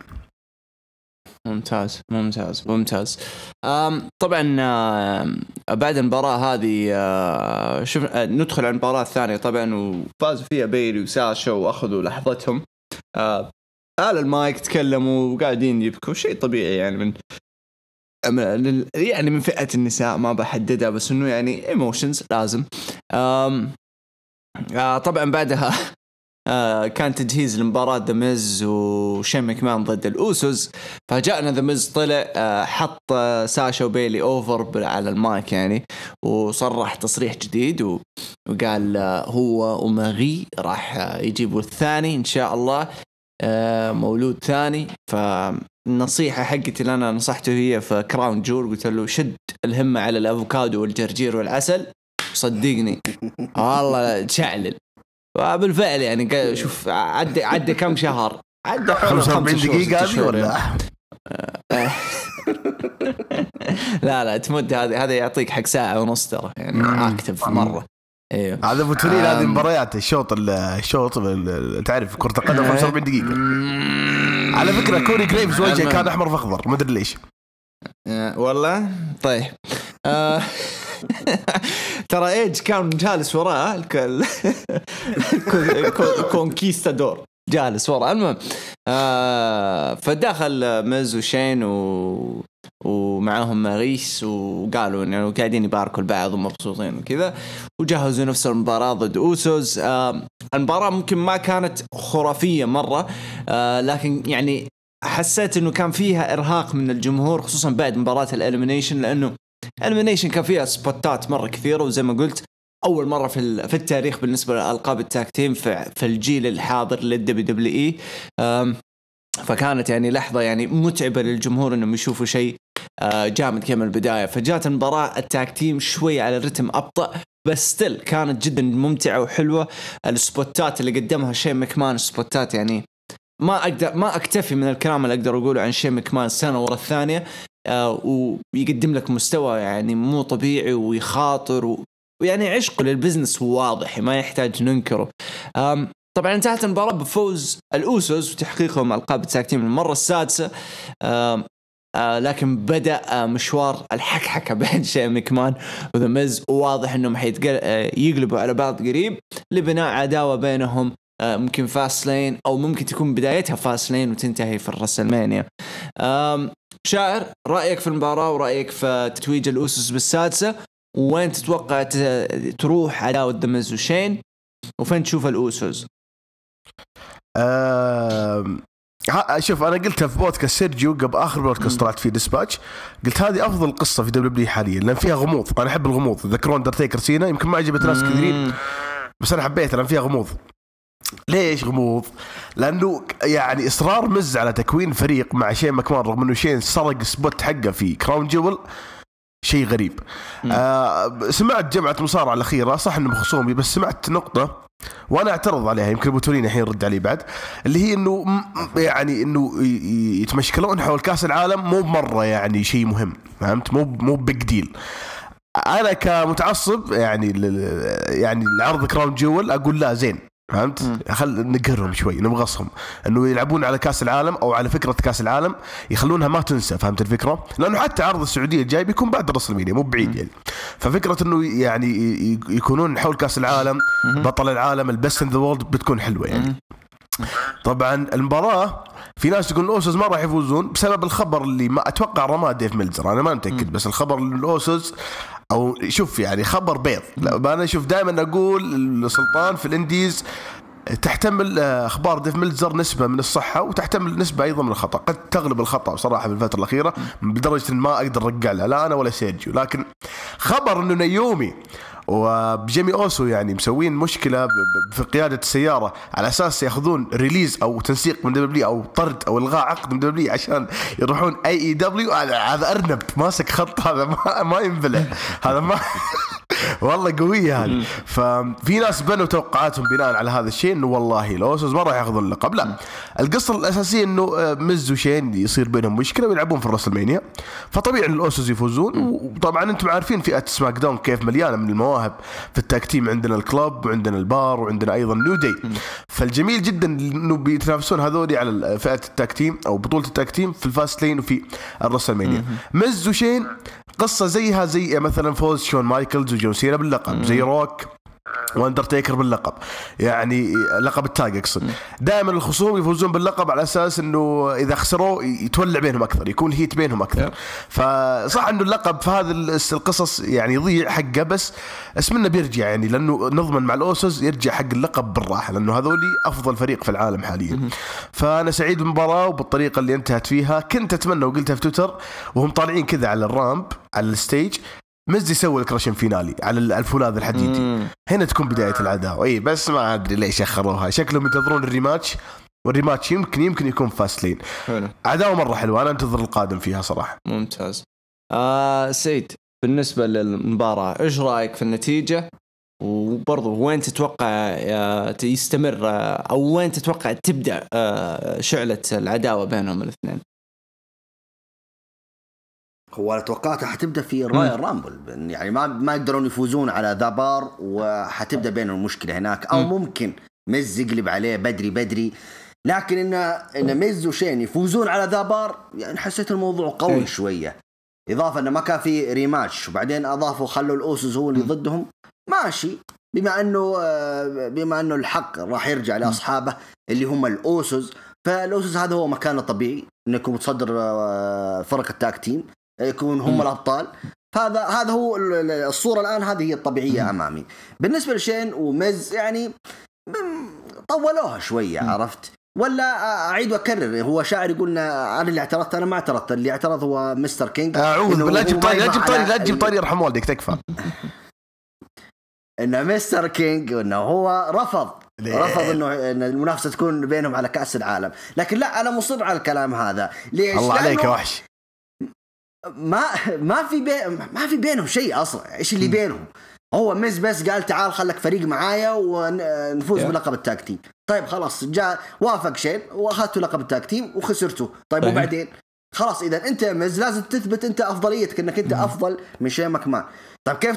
A: ممتاز. طبعا بعد المباراة هذه ندخل على المباراة الثانية طبعا، وفازوا فيها بيلي وساشا وأخذوا لحظتهم. على المايك تكلموا وقاعدين يبكوا، شيء طبيعي يعني من فئة النساء، ما بحددها بس انه يعني ايموشنز لازم. طبعا بعدها كان تجهيز لمباراة ذا ميز وشين ماكمان ضد الأوسوس. فجاءنا ذا ميز طلع حط ساشا وبيلي اوفر على المايك يعني، وصرح تصريح جديد وقال هو وماغي راح يجيبوا الثاني ان شاء الله، مولود ثاني. فالنصيحة حقتي اللي أنا نصحته هي في كراون جول، قلت له شد الهمة على الأفوكادو والجرجير والعسل، صدقني والله تشعلل. وبالفعل يعني شوف عدى كم شهر، عدى
C: 45 دقيقة هذه ولا
A: لا تمد هذا يعطيك حق ساعة ونص ترى يعني أكتب في مرة.
C: ايوه هذا ابو تولين. هذه مباريات الشوط تعرف كرة القدم 45 دقيقة. على فكرة كوري جريفز وجهه كان احمر فاخضر ما ادري ليش
A: والله. طيب ترى ايج كان جالس وراه كونكيستادور جالس وراه. المهم فدخل ميز وشين ومعهم ماريس، وقالوا انه قاعدين يباركوا البعض ومبسوطين وكذا، وجهزوا نفس المباراة ضد أوسوس. المباراة ممكن ما كانت خرافية مرة، لكن يعني حسيت انه كان فيها ارهاق من الجمهور، خصوصا بعد مباراة الاليمينيشن، لانه الاليمينيشن كان فيها سبوتات مرة كثيرة، وزي ما قلت اول مره في التاريخ بالنسبه لالقاب التاج تيم في الجيل الحاضر للدبليو دبليو اي. فكانت يعني لحظه يعني متعبه للجمهور انهم يشوفوا شيء جامد كمان البدايه. فجات المباراه التاج تيم شوي على الرتم ابطا، بس ستيل كانت جدا ممتعه وحلوه. السبوتات اللي قدمها شين مكمان سبوتات يعني ما اكتفي من الكلام اللي اقدر اقوله عن شين مكمان سنه ورا الثانيه. ويقدم لك مستوى يعني مو طبيعي ويخاطر ويعني عشقه للبزنس واضح ما يحتاج ننكره. طبعا انتهت المباراة بفوز الأوسوس وتحقيقهم ألقاب التاج تيم المرة السادسة. لكن بدأ مشوار الحكحكة بين شين مكمان وذا ميز، وواضح انهم يقلبوا على بعض قريب لبناء عداوة بينهم، ممكن فاست لين او ممكن تكون بدايتها فاست لين وتنتهي في الرسلمانيا. شاعر رأيك في المباراة ورأيك في تتويج الأوسوس بالسادسة، وين تتوقع تروح عداوة ذا ميز وشين، وفين تشوف الأوسوس؟
C: شوف أنا قلتها في بودكاست سيرجيو قبل آخر بودكاست طلعت فيه ديسباتش، قلت هذه أفضل قصة في دبليو حاليا لأن فيها غموض. أنا أحب الغموض. ذكرون أندرتيكر سينا يمكن ما عجبت ناس كثيرين بس أنا حبيتها لأن فيها غموض. ليش غموض؟ لأنه يعني إصرار مز على تكوين فريق مع شين مكمان رغم أنه شين سرق سبوت حقه في كراون جول، شيء غريب. سمعت جمعة مصارعة الأخيرة صح إنه خصومي، بس سمعت نقطة وأنا أعترض عليها، يمكن بوتولين الحين رد علي بعد، اللي هي إنه يعني إنه يتمشكلون حول كأس العالم مو بمرة يعني شيء مهم، فهمت؟ مو بيج ديل. أنا كمتعصب يعني العرض كراون جول أقول لا زين، فهمت؟ خل نقهرهم شوي نبغصهم انه يلعبون على كاس العالم او على فكره كاس العالم يخلونها ما تنسى، فهمت الفكره؟ لانه حتى عرض السعوديه الجاي بيكون بعد الرسلمانيا مو بعيد يعني. ففكره انه يعني يكونون حول كاس العالم بطل العالم البست ان ذا وورلد بتكون حلوه يعني. طبعا المباراه في ناس تقول الأوسوس ما راح يفوزون بسبب الخبر اللي ما اتوقع رماه ديف ميلزر، انا ما متاكد، بس الخبر الأوسوس او شوف يعني خبر بيض. لا انا شوف دائما اقول السلطان في الانديز تحتمل اخبار ديف ميلزر نسبه من الصحه وتحتمل نسبه ايضا من الخطا، قد تغلب الخطا بصراحه في الفتره الاخيره بدرجه ان ما اقدر ارجع له لا انا ولا سيرجيو. لكن خبر انه نيومي وجيمي أوسو يعني مسوين مشكلة في قيادة السيارة على أساس يأخذون ريليز أو تنسيق من دبليو أو طرد أو إلغاء عقد من دبليو عشان يروحون AEW، هذا أرنب ماسك خط، هذا ما ينبلع، هذا ما والله قوية هذه. ففي ناس بنوا توقعاتهم بناء على هذا الشيء انه والله الأوسوس ما راح ياخذون اللقب. لا، القصة الأساسية انه مز وشين يصير بينهم مشكلة ويلعبون في الرسلمانيا، فطبيعي ان الأوسوس يفوزون. وطبعا انتم عارفين فئة سماك داون كيف مليانة من المواهب في التاكتيم، عندنا الكلوب وعندنا البار وعندنا ايضا نيو داي. فالجميل جدا انه بيتنافسون هذولي على فئة التاكتيم او بطولة التاكتيم في الفاست لين وفي الرسلمانيا. مز وشين قصة زيها زي مثلا فوز شون مايكلز وجون سينا باللقب، زي روك واندرتيكر باللقب، يعني لقب التاج اقصد. دائما الخصوم يفوزون باللقب على اساس انه اذا خسروا يتولع بينهم اكثر، يكون هيت بينهم اكثر. فصح انه اللقب في هذه القصص يعني يضيع حقه، بس اسمنا بيرجع يعني لانه نضمن مع الأوسوس يرجع حق اللقب بالراحه، لانه هذولي افضل فريق في العالم حاليا. فانا سعيد بالمباراه وبالطريقه اللي انتهت فيها. كنت اتمنى وقلتها في تويتر وهم طالعين كذا على الرامب على الستيج، مز يسوي الكراشن فينالي على الفولاذ الحديدي، هنا تكون بداية العداوة. اي بس ما ادري ليش اخروها، شكلهم ينتظرون الريماتش، والريماتش يمكن يكون فاستلين. عداوة مرة حلوة، انا انتظر القادم فيها صراحة.
A: ممتاز. سيد، بالنسبة للمباراة ايش رايك في النتيجة، وبرضه وين تتوقع يستمر او وين تتوقع تبدأ شعلة العداوة بينهم الاثنين؟
B: هو توقعته حتبدأ في الرويال رامبل، يعني ما يقدرون يفوزون على ذا بار وحتبدأ بينهم المشكلة هناك، أو ممكن مز يقلب عليه بدري. لكن إن مز وشين يفوزون على ذا بار، يعني حسيت الموضوع قوي شوية، إضافة إنه ما كان في ريماتش وبعدين أضافوا خلوا الأوسوس هو اللي ضدهم، ماشي. بما أنه الحق راح يرجع لأصحابه اللي هم الأوسوس، فالأوسوس هذا هو مكانه الطبيعي إنه يكون متصدر فرق التاك تيم، يكون هم الأبطال. هذا هو الصورة الآن، هذه هي الطبيعية أمامي. بالنسبة لشين ومز يعني طولوها شوية، عرفت؟ ولا أعيد وأكرر، هو شاعر يقولنا أنا اللي اعترضت، أنا ما اعترضت، اللي اعترض هو مستر كينج.
C: أعوذ بالله، لا تجيب طاري يرحم والديك، تكفى.
B: ان مستر كينج انه هو رفض انه ان المنافسه تكون بينهم على كاس العالم. لكن لا، انا مصر على الكلام هذا. ليش؟
C: الله عليك يا وحش.
B: ما في بينهم شيء اصلا. ايش اللي بينهم؟ هو ميز بس قال تعال خلك فريق معايا ونفوز بلقب التاج تيم. طيب خلاص، جاء وافق شين واخذتوا لقب التاج تيم وخسرتوا. طيب وبعدين خلاص، اذا انت ميز لازم تثبت انت افضليتك، انك انت افضل من شين ماكمان. طيب كيف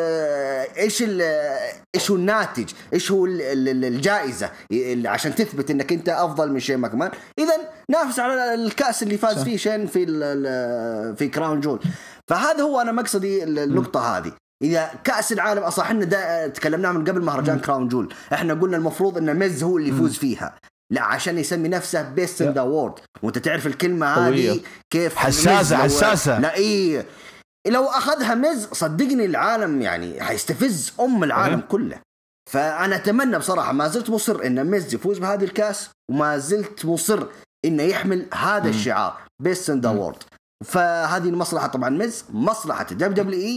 B: ايش هو الناتج؟ ايش هو الجائزه عشان تثبت انك انت افضل من شين ماكمان؟ اذا نافس على الكاس اللي فاز فيه شين في كراون جول. فهذا هو انا مقصدي النقطه هذه. إذا كأس العالم أصلا إحنا تكلمنا من قبل مهرجان كراون جول، إحنا قلنا المفروض إن ميز هو اللي يفوز فيها، لا عشان يسمي نفسه بيست إن ذا وورد. وأنت تعرف الكلمة هذه كيف
C: حساسة.
B: لا إيه، لو أخذها ميز صدقني العالم يعني هيستفز العالم كله. فأنا أتمنى بصراحة، ما زلت مصر إن ميز يفوز بهذه الكأس، وما زلت مصر إنه يحمل هذا الشعار بيست إن ذا وورد. فهذه المصلحة طبعا ميز، مصلحة WWE.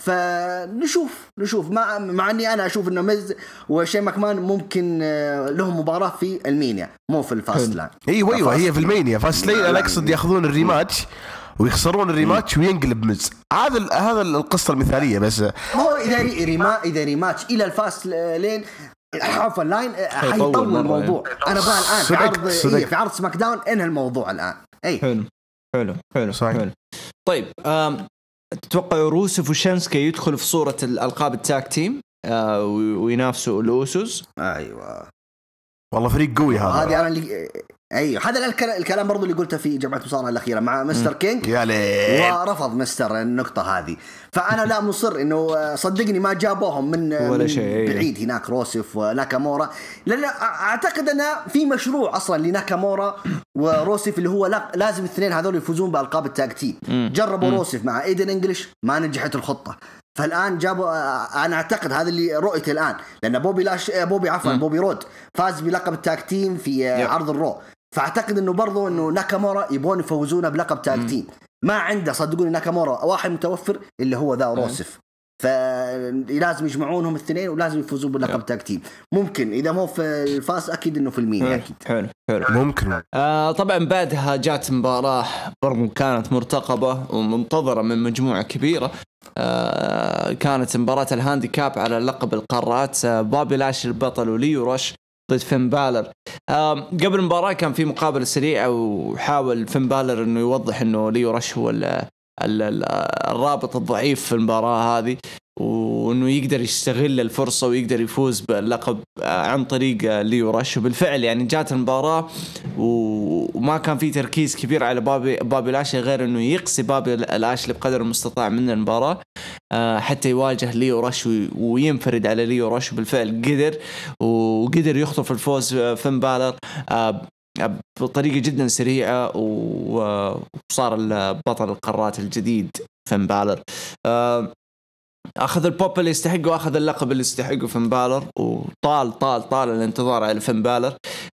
B: فنشوف مع اني انا اشوف انه ميز وشين ماكمان ممكن لهم مباراه في المانيا مو في الفاست لاين.
C: ايوه هي في المانيا فاست لاين. انا اقصد ياخذون الريماتش ويخسرون الريماتش وينقلب ميز. هذا القصه المثاليه. بس
B: هو اذا ريماتش الى الفاست لين حرف اللاين حيطول الموضوع. انا بقى الان في عرض سماك داون انهى الموضوع الان. اي
A: حلو صحيح. حلو. طيب تتوقع روسف وشانسكي يدخل في صورة الألقاب التاك تيم وينافسوا الأوسوس؟
B: أيوة
C: والله فريق قوي هذا.
B: هذه أنا اللي أيوة، هذا الكلام برضو اللي قلته في جمعة مصارعة الأخيرة مع مستر كينج، ورفض مستر النقطة هذه. فأنا لا مصر إنه صدقني ما جابوهم من بعيد هناك روسف وناكامورا، لأن أعتقد أن في مشروع أصلا لناكامورا وروسف اللي هو لازم الاثنين هذول يفوزون بألقاب التاج تيم. جربوا روسف مع ايدن انجلش ما نجحت الخطة، فالآن جابوا أنا أعتقد هذا اللي رؤيته الآن، لأن بوبي رود فاز بلقب التاج تيم في عرض الرو. فأعتقد إنه برضو إنه ناكامورا يبون يفوزونه بلقب تاج تيم. ما عنده صدقوني ناكامورا واحد متوفر اللي هو ذا روسف، فلازم يجمعونهم الاثنين ولازم يفوزوا باللقب تاج تيم. ممكن إذا مو في الفاس أكيد إنه في الميني أكيد.
A: حلو
C: ممكن.
A: طبعا بعدها جات مباراة برضو كانت مرتقبة ومنتظرة من مجموعة كبيرة. كانت مباراة الهانديكاب على لقب القارات. بوبي لاشلي البطل وليو روش ضد فين بالر. قبل المباراة كان في مقابلة سريعة وحاول فين بالر انه يوضح انه ليو روش هو الرابط الضعيف في المباراة هذه، وانه يقدر يستغل الفرصة ويقدر يفوز باللقب عن طريق ليو روش. وبالفعل يعني جات المباراة وما كان في تركيز كبير على بوبي لاشلي غير انه يقصي بوبي لاشلي بقدر المستطاع من المباراة حتى يواجه ليو روش وينفرد على ليو روش. بالفعل قدر يخطف الفوز فين بالر بطريقة جدا سريعة، وصار البطل القارات الجديد فين بالر. أخذ البوب اللي يستحقه وأخذ اللقب اللي يستحقه فين بالر، وطال الانتظار على فين بالر.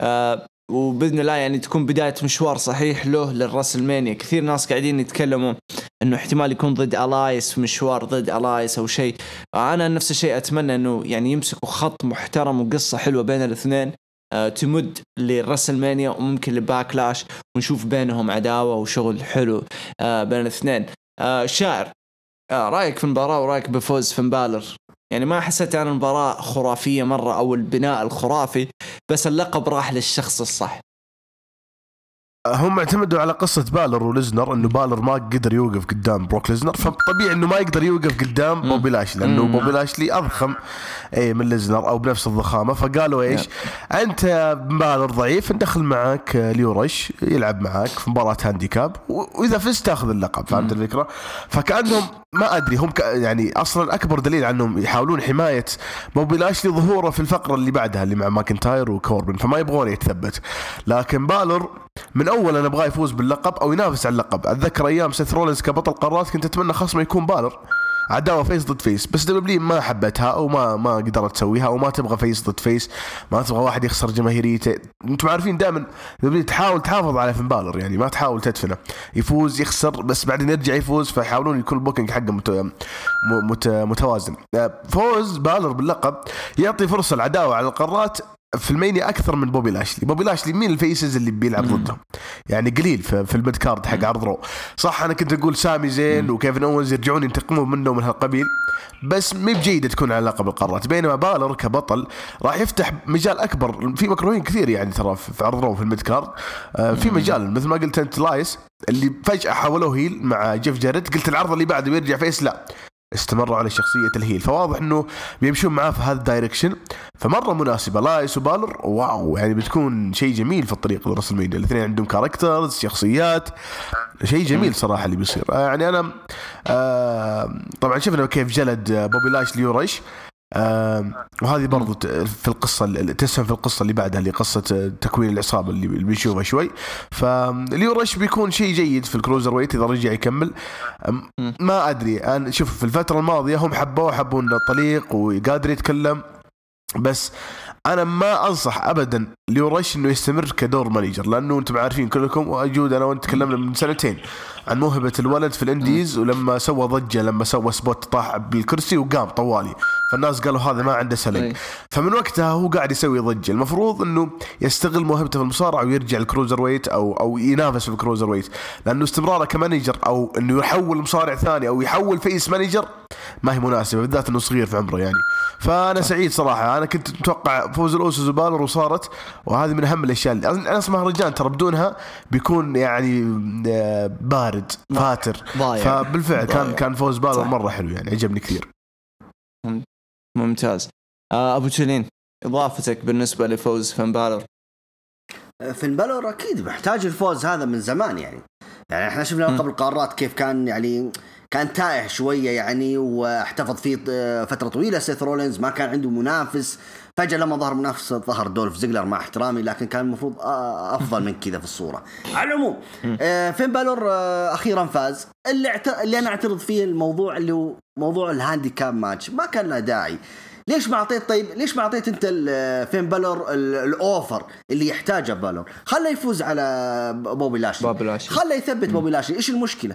A: وبإذن الله يعني تكون بداية مشوار صحيح له للرسلمانيا. كثير ناس قاعدين يتكلموا إنه احتمال يكون ضد ألايس، مشوار ضد ألايس أو شيء. أنا نفس الشيء أتمنى إنه يعني يمسكوا خط محترم وقصة حلوة بين الاثنين تمد للرسلمانيا وممكن لباكلاش، ونشوف بينهم عداوة وشغل حلو بين الاثنين. شاعر رأيك في المباراة ورأيك بفوز فين بالر؟ يعني ما حسيت أنا المباراة خرافية مرة أو البناء الخرافي، بس اللقب راح للشخص الصح.
C: هم اعتمدوا على قصة بالر وليزنر، انه بالر ما قدر يوقف قدام بروك ليزنر، فطبيعي انه ما يقدر يوقف قدام بوبي لاشلي، لانه بوبي لاشلي اضخم من ليزنر او بنفس الضخامة. فقالوا ايش انت بالر ضعيف، ندخل معك ليو روش يلعب معك في مباراة هانديكاب، واذا فزت تاخذ اللقب. فهمت الفكرة؟ فكأنهم ما أدري هم يعني أصلا أكبر دليل عنهم يحاولون حماية بوبي لاشلي ظهوره في الفقرة اللي بعدها اللي مع ماكنتاير وكوربن، فما يبغون يتثبت. لكن بالر من أول أنا أبغى يفوز باللقب أو ينافس على اللقب. أتذكر أيام سيث رولينز كبطل قارات كنت أتمنى خصمه يكون بالر عداوه فيس ضد فيس، بس دبليو ما حبتها او ما قدرت تسويها او ما تبغى فيس ضد فيس، ما تبغى واحد يخسر جماهيريته. انتم عارفين دائما دبليو تحاول تحافظ على فين بالر، يعني ما تحاول تدفنه، يفوز يخسر بس بعدين يرجع يفوز، فيحاولون يكون البوكينج حقه متوازن. فوز بالر باللقب يعطي فرصه العداوه على القارات في الميني اكثر من بوبي لاشلي مين الفيسز اللي بيلعب ضدهم؟ يعني قليل في الميد كارد حق عرض رو. صح انا كنت اقول سامي زين وكيفن اونز يرجعون ينتقمون منه من هالقبيل، بس مي بجيدة تكون على لقب القارات. بينما بالر كبطل راح يفتح مجال اكبر في مكروهين كثير، يعني ترى في عرض رو في الميد كارد في مجال مثل ما قلت انت لايس اللي فجأة حولوه هيل مع جيف جاريت، قلت العرض اللي بعده بيرجع فيس، لا استمروا على شخصية الهيل، فواضح انه بيمشون معاه في هذا الدايركشن، فمرة مناسبة لايس وبالر. واو يعني بتكون شيء جميل في الطريق لرسلمانيا، الاثنين عندهم كاركترز شخصيات، شيء جميل صراحة اللي بيصير. يعني انا طبعا شفنا كيف جلد بوبي لاشلي ورش، وهذه برضو في القصة اللي تسهم في القصة اللي بعدها اللي قصة تكوين العصابة اللي بنشوفها شوي. فاليورش بيكون شيء جيد في الكروزر ويت إذا رجع يكمل. ما أدري أنا شوف في الفترة الماضية هم حبوا إنه طليق وقادر يتكلم، بس أنا ما أنصح أبدا ليورش إنه يستمر كدور مانجر، لأنه أنتم عارفين كلكم وأجود أنا وأنت تكلمنا من سنتين عن موهبة الولد في الإنديز، ولما سوى ضجة لما سوى سبوت طاح بالكرسي وقام طوالي، فالناس قالوا هذا ما عنده سلك. فمن وقتها هو قاعد يسوي ضجة. المفروض انه يستغل موهبته في المصارعة ويرجع الكروزر ويت او ينافس في الكروزر ويت، لانه استمراره كمانجر او انه يحول مصارع ثاني او يحول فيس مانجر ما هي مناسبة، بالذات انه صغير في عمره يعني. فانا سعيد صراحة، انا كنت متوقع فوز الاوسوس وبالر وصارت، وهذه من اهم الاشياء اللي انا اسمع مهرجان ترى بدونها بيكون يعني بارد فاتر، فبالفعل كان فوز بالر مرة حلو يعني عجبني كثير.
A: ممتاز. أبو تشيلين إضافتك بالنسبة لفوز فين بالر؟
B: فين بالر أكيد محتاج الفوز هذا من زمان، يعني إحنا شفنا قبل القارات كيف كان يعني كان تائه شوية يعني، واحتفظ فيه فترة طويلة سيث رولينز، ما كان عنده منافس. فجأة لما ظهر منافس ظهر دولف زيجلر مع احترامي، لكن كان المفروض أفضل من كذا في الصورة. على العموم فين بالر أخيرا فاز. اللي أنا أعترض فيه الموضوع اللي هو موضوع الهانديكاب ماتش، ما كان له داعي. ليش ما أعطيت ليش ما أعطيت أنت فين بالر الأوفر اللي يحتاجه بالر؟ خله يفوز على بوبي لاشلي، خله يثبت بوبي لاشلي، إيش المشكلة؟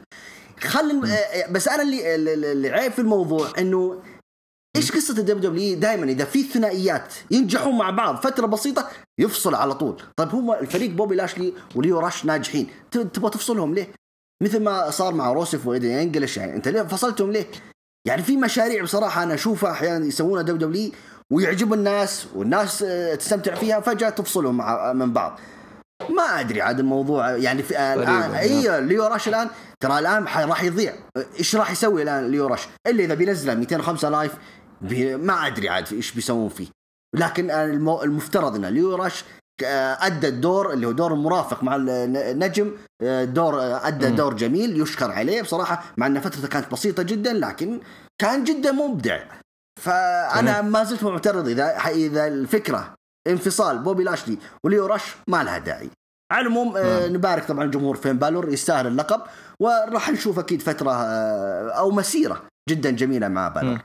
B: بس أنا اللي عيب في الموضوع إنه إيش قصة الدبليو دائما إذا في ثنائيات ينجحون مع بعض فترة بسيطة يفصل على طول. طيب هو الفريق بوبي لاشلي وليو راش ناجحين، تبغى تفصلهم ليه؟ مثل ما صار مع روسف وإيدن إنجلش، يعني أنت ليه فصلتهم ليه؟ يعني في مشاريع بصراحة أنا أشوفها أحيانا يسوونها دبليو ويعجب الناس والناس تستمتع فيها، فجأة تفصلهم من بعض. ما أدري عاد الموضوع يعني في الآن ليو راش الآن ترى الآن راح يضيع. إيش راح يسوي الآن ليو راش إلا إذا بينزله 205 لايف؟ ما أدري عاد إيش بيسوون فيه. لكن المفترض إن ليو راش أدى الدور اللي هو دور المرافق مع النجم، أدى دور جميل يشكر عليه بصراحة، مع أن فترته كانت بسيطة جدا لكن كان جدا مبدع. فأنا ما زلت معترض إذا الفكرة انفصال بوبي لاشلي وليو راش ما لها داعي. على العموم نبارك طبعا جمهور فين بالر، يستاهل اللقب، وراح نشوف أكيد فترة أو مسيرة جدا جميلة مع بالر.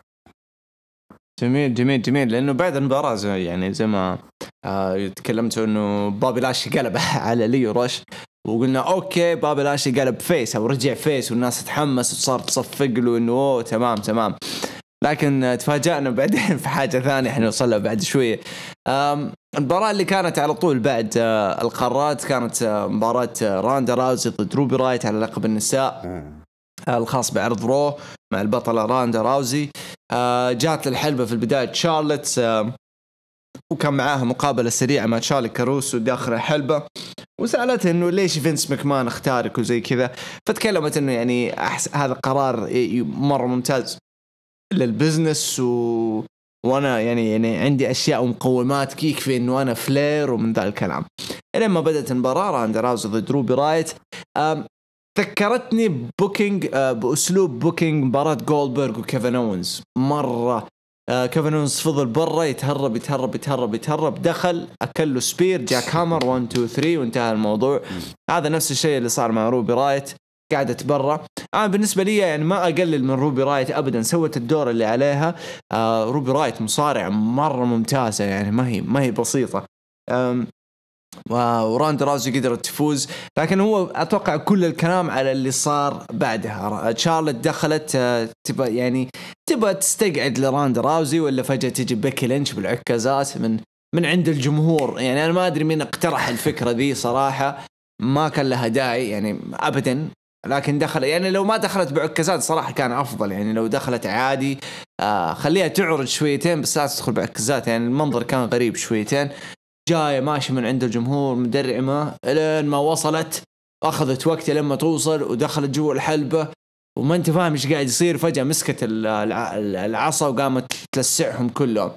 A: جميل جميل جميل، لأنه بعد المباراة يعني زي ما تكلمت إنه بوبي لاشلي قلب على ليو راش، وقلنا أوكي بوبي لاشلي قلب فيس أو رجع فيس، والناس تحمس وصار تصفق له إنه أوه تمام. لكن تفاجأنا بعدين في حاجة ثانية احنا وصلنا بعد شوية. المباراة اللي كانت على طول بعد القارات كانت مباراة راندا راوزي ضد روبي رايت على لقب النساء الخاص بعرض رو مع البطلة راندا راوزي. جات للحلبة في البداية شارلت، وكان معاها مقابلة سريعة مع تشارلي كاروسو داخل الحلبة، وسألته إنه ليش فينس مكمان اختارك وزي كذا. فتكلمت إنه يعني هذا قرار مرة ممتاز للبزنس، وانا يعني عندي اشياء ومقومات يكفي انه انا فلير ومن ذا الكلام. لما بدأت المباراة راندا راوزي ضد روبي رايت ذكرتني بوكينج بأسلوب بوكينج مباراة جولدبرغ وكيفن أوينز مرة. كيفن أوينز فضل برا يتهرب دخل أكل له سبير جاك هامر 1 2 3 وانتهى الموضوع. هذا نفس الشيء اللي صار مع روبي رايت. قعدت برا. أنا بالنسبة لي يعني ما أقلل من روبي رايت أبدا، سوت الدور اللي عليها. روبي رايت مصارع مرة ممتازة يعني، ما هي بسيطة. وراندا راوزي قدرت تفوز، لكن هو أتوقع كل الكلام على اللي صار بعدها. شارلوت دخلت تبى تستقعد لراندا راوزي، ولا فجأة تجي بيكي لينش بالعكازات من عند الجمهور. يعني أنا ما أدري مين اقترح الفكرة ذي صراحة، ما كان لها داعي يعني أبدا. لكن دخل يعني لو ما دخلت بعكازات صراحة كان أفضل. يعني لو دخلت عادي خليها تعرض شويتين، بس لا تدخل بعكازات. يعني المنظر كان غريب شويتين، جاية ماشي من عند الجمهور مدرعمة لين ما وصلت، أخذت وقت لما توصل ودخلت جوا الحلبة، وما أنت فاهم إيش قاعد يصير. فجأة مسكت العصا وقامت تلسعهم كلهم.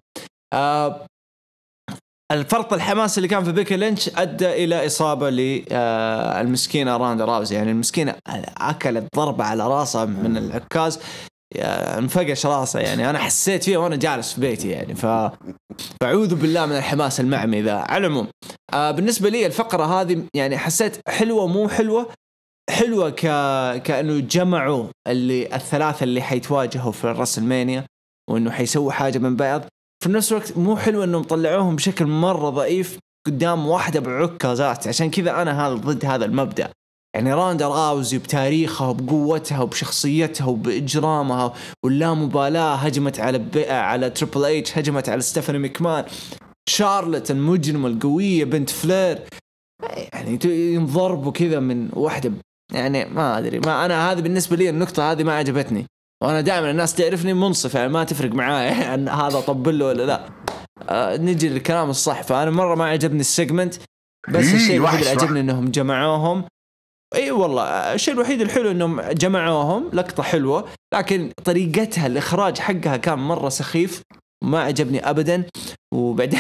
A: الفرط الحماس اللي كان في بيكي لينش أدى إلى إصابة للمسكينة راندا راوزي. يعني المسكينة أكلت ضربة على راسها من العكاز، انفقش راسه. يعني أنا حسيت فيه وأنا جالس في بيتي يعني. فأعوذ بالله من الحماس المعمي ذا. على العموم بالنسبة لي الفقرة هذه يعني حسيت حلوة، مو حلوة كأنه جمعوا الثلاثة اللي حيتواجهوا في الرسلمانيا، وإنه حيسووا حاجة من بعض. في نفس الوقت مو حلو إنهم طلعوهم بشكل مرة ضعيف قدام واحدة بعكازات. عشان كذا أنا ضد هذا المبدأ. يعني راندا راوزي بتاريخها وبقوتها وبشخصيتها وبإجرامها واللا مبالاة هجمت على تريبل إتش، هجمت على ستيفاني ميكمان. شارلوت المجرمة القوية بنت فلير يعني ينضربوا كذا من واحدة. يعني ما أدري، ما أنا هذه بالنسبة لي النقطة هذه ما عجبتني. وأنا دائما الناس تعرفني منصف، يعني ما تفرق معايا أن هذا طبل له ولا لا. نجي للكلام الصح. فأنا مرة ما عجبني السيجمنت، بس الشيء الوحيد اللي عجبني إنهم جمعوهم. اي والله الشيء الوحيد الحلو انهم جمعوهم، لقطة حلوة، لكن طريقتها الاخراج حقها كان مرة سخيف وما عجبني ابدا. وبعدين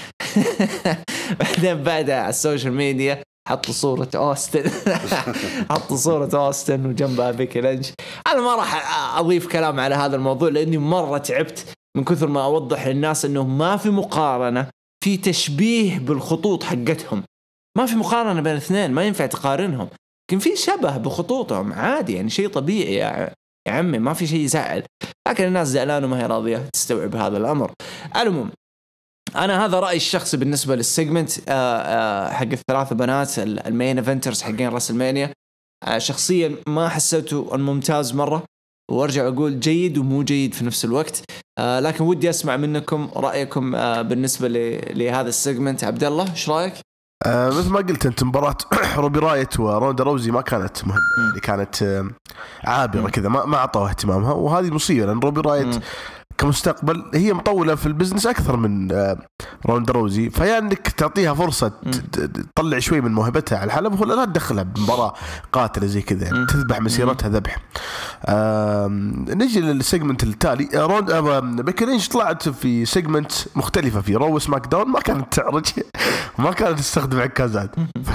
A: بعدها على السوشيال ميديا حطوا صورة أوستن وجنبها بيكي لينش. أنا ما راح أضيف كلام على هذا الموضوع لأني مرة تعبت من كثر ما أوضح للناس أنه ما في مقارنة، في تشبيه بالخطوط حقتهم، ما في مقارنة بين الاثنين، ما ينفع تقارنهم. لكن في شبه بخطوطهم عادي، يعني شيء طبيعي يا عمي، ما في شيء يزعل. لكن الناس زعلانة وما هي راضية تستوعب هذا الأمر. المهم أنا هذا رأيي الشخصي بالنسبة للسيجمنت حق الثلاثة بنات المين ايفنترز حقين راسلمانيا. شخصيا ما حسيته الممتاز مرة، وارجع أقول جيد ومو جيد في نفس الوقت. لكن ودي أسمع منكم رأيكم بالنسبة لهذا السيجمنت. عبد الله إيش رأيك؟
C: مثل ما قلت أنت، مباراة روبي رايت وروندا روزي ما كانت مهمة، يعني كانت عابرة كذا، ما أعطوها اهتمامها، وهذه مصيبة لأن روبي رايت كمستقبل هي مطولة في البزنس أكثر من روندا روزي، فيا أنك تعطيها فرصة تطلع شوي من موهبتها على الحلبة، ولا لا تدخلها بمباراة قاتلة زي كذا يعني تذبح مسيرتها ذبح. نجي للسيجمنت التالي. بيكي لينش طلعت في سيجمنت مختلفة في رو سماك داون، ما كانت تعرج ما كانت تستخدم عكازات.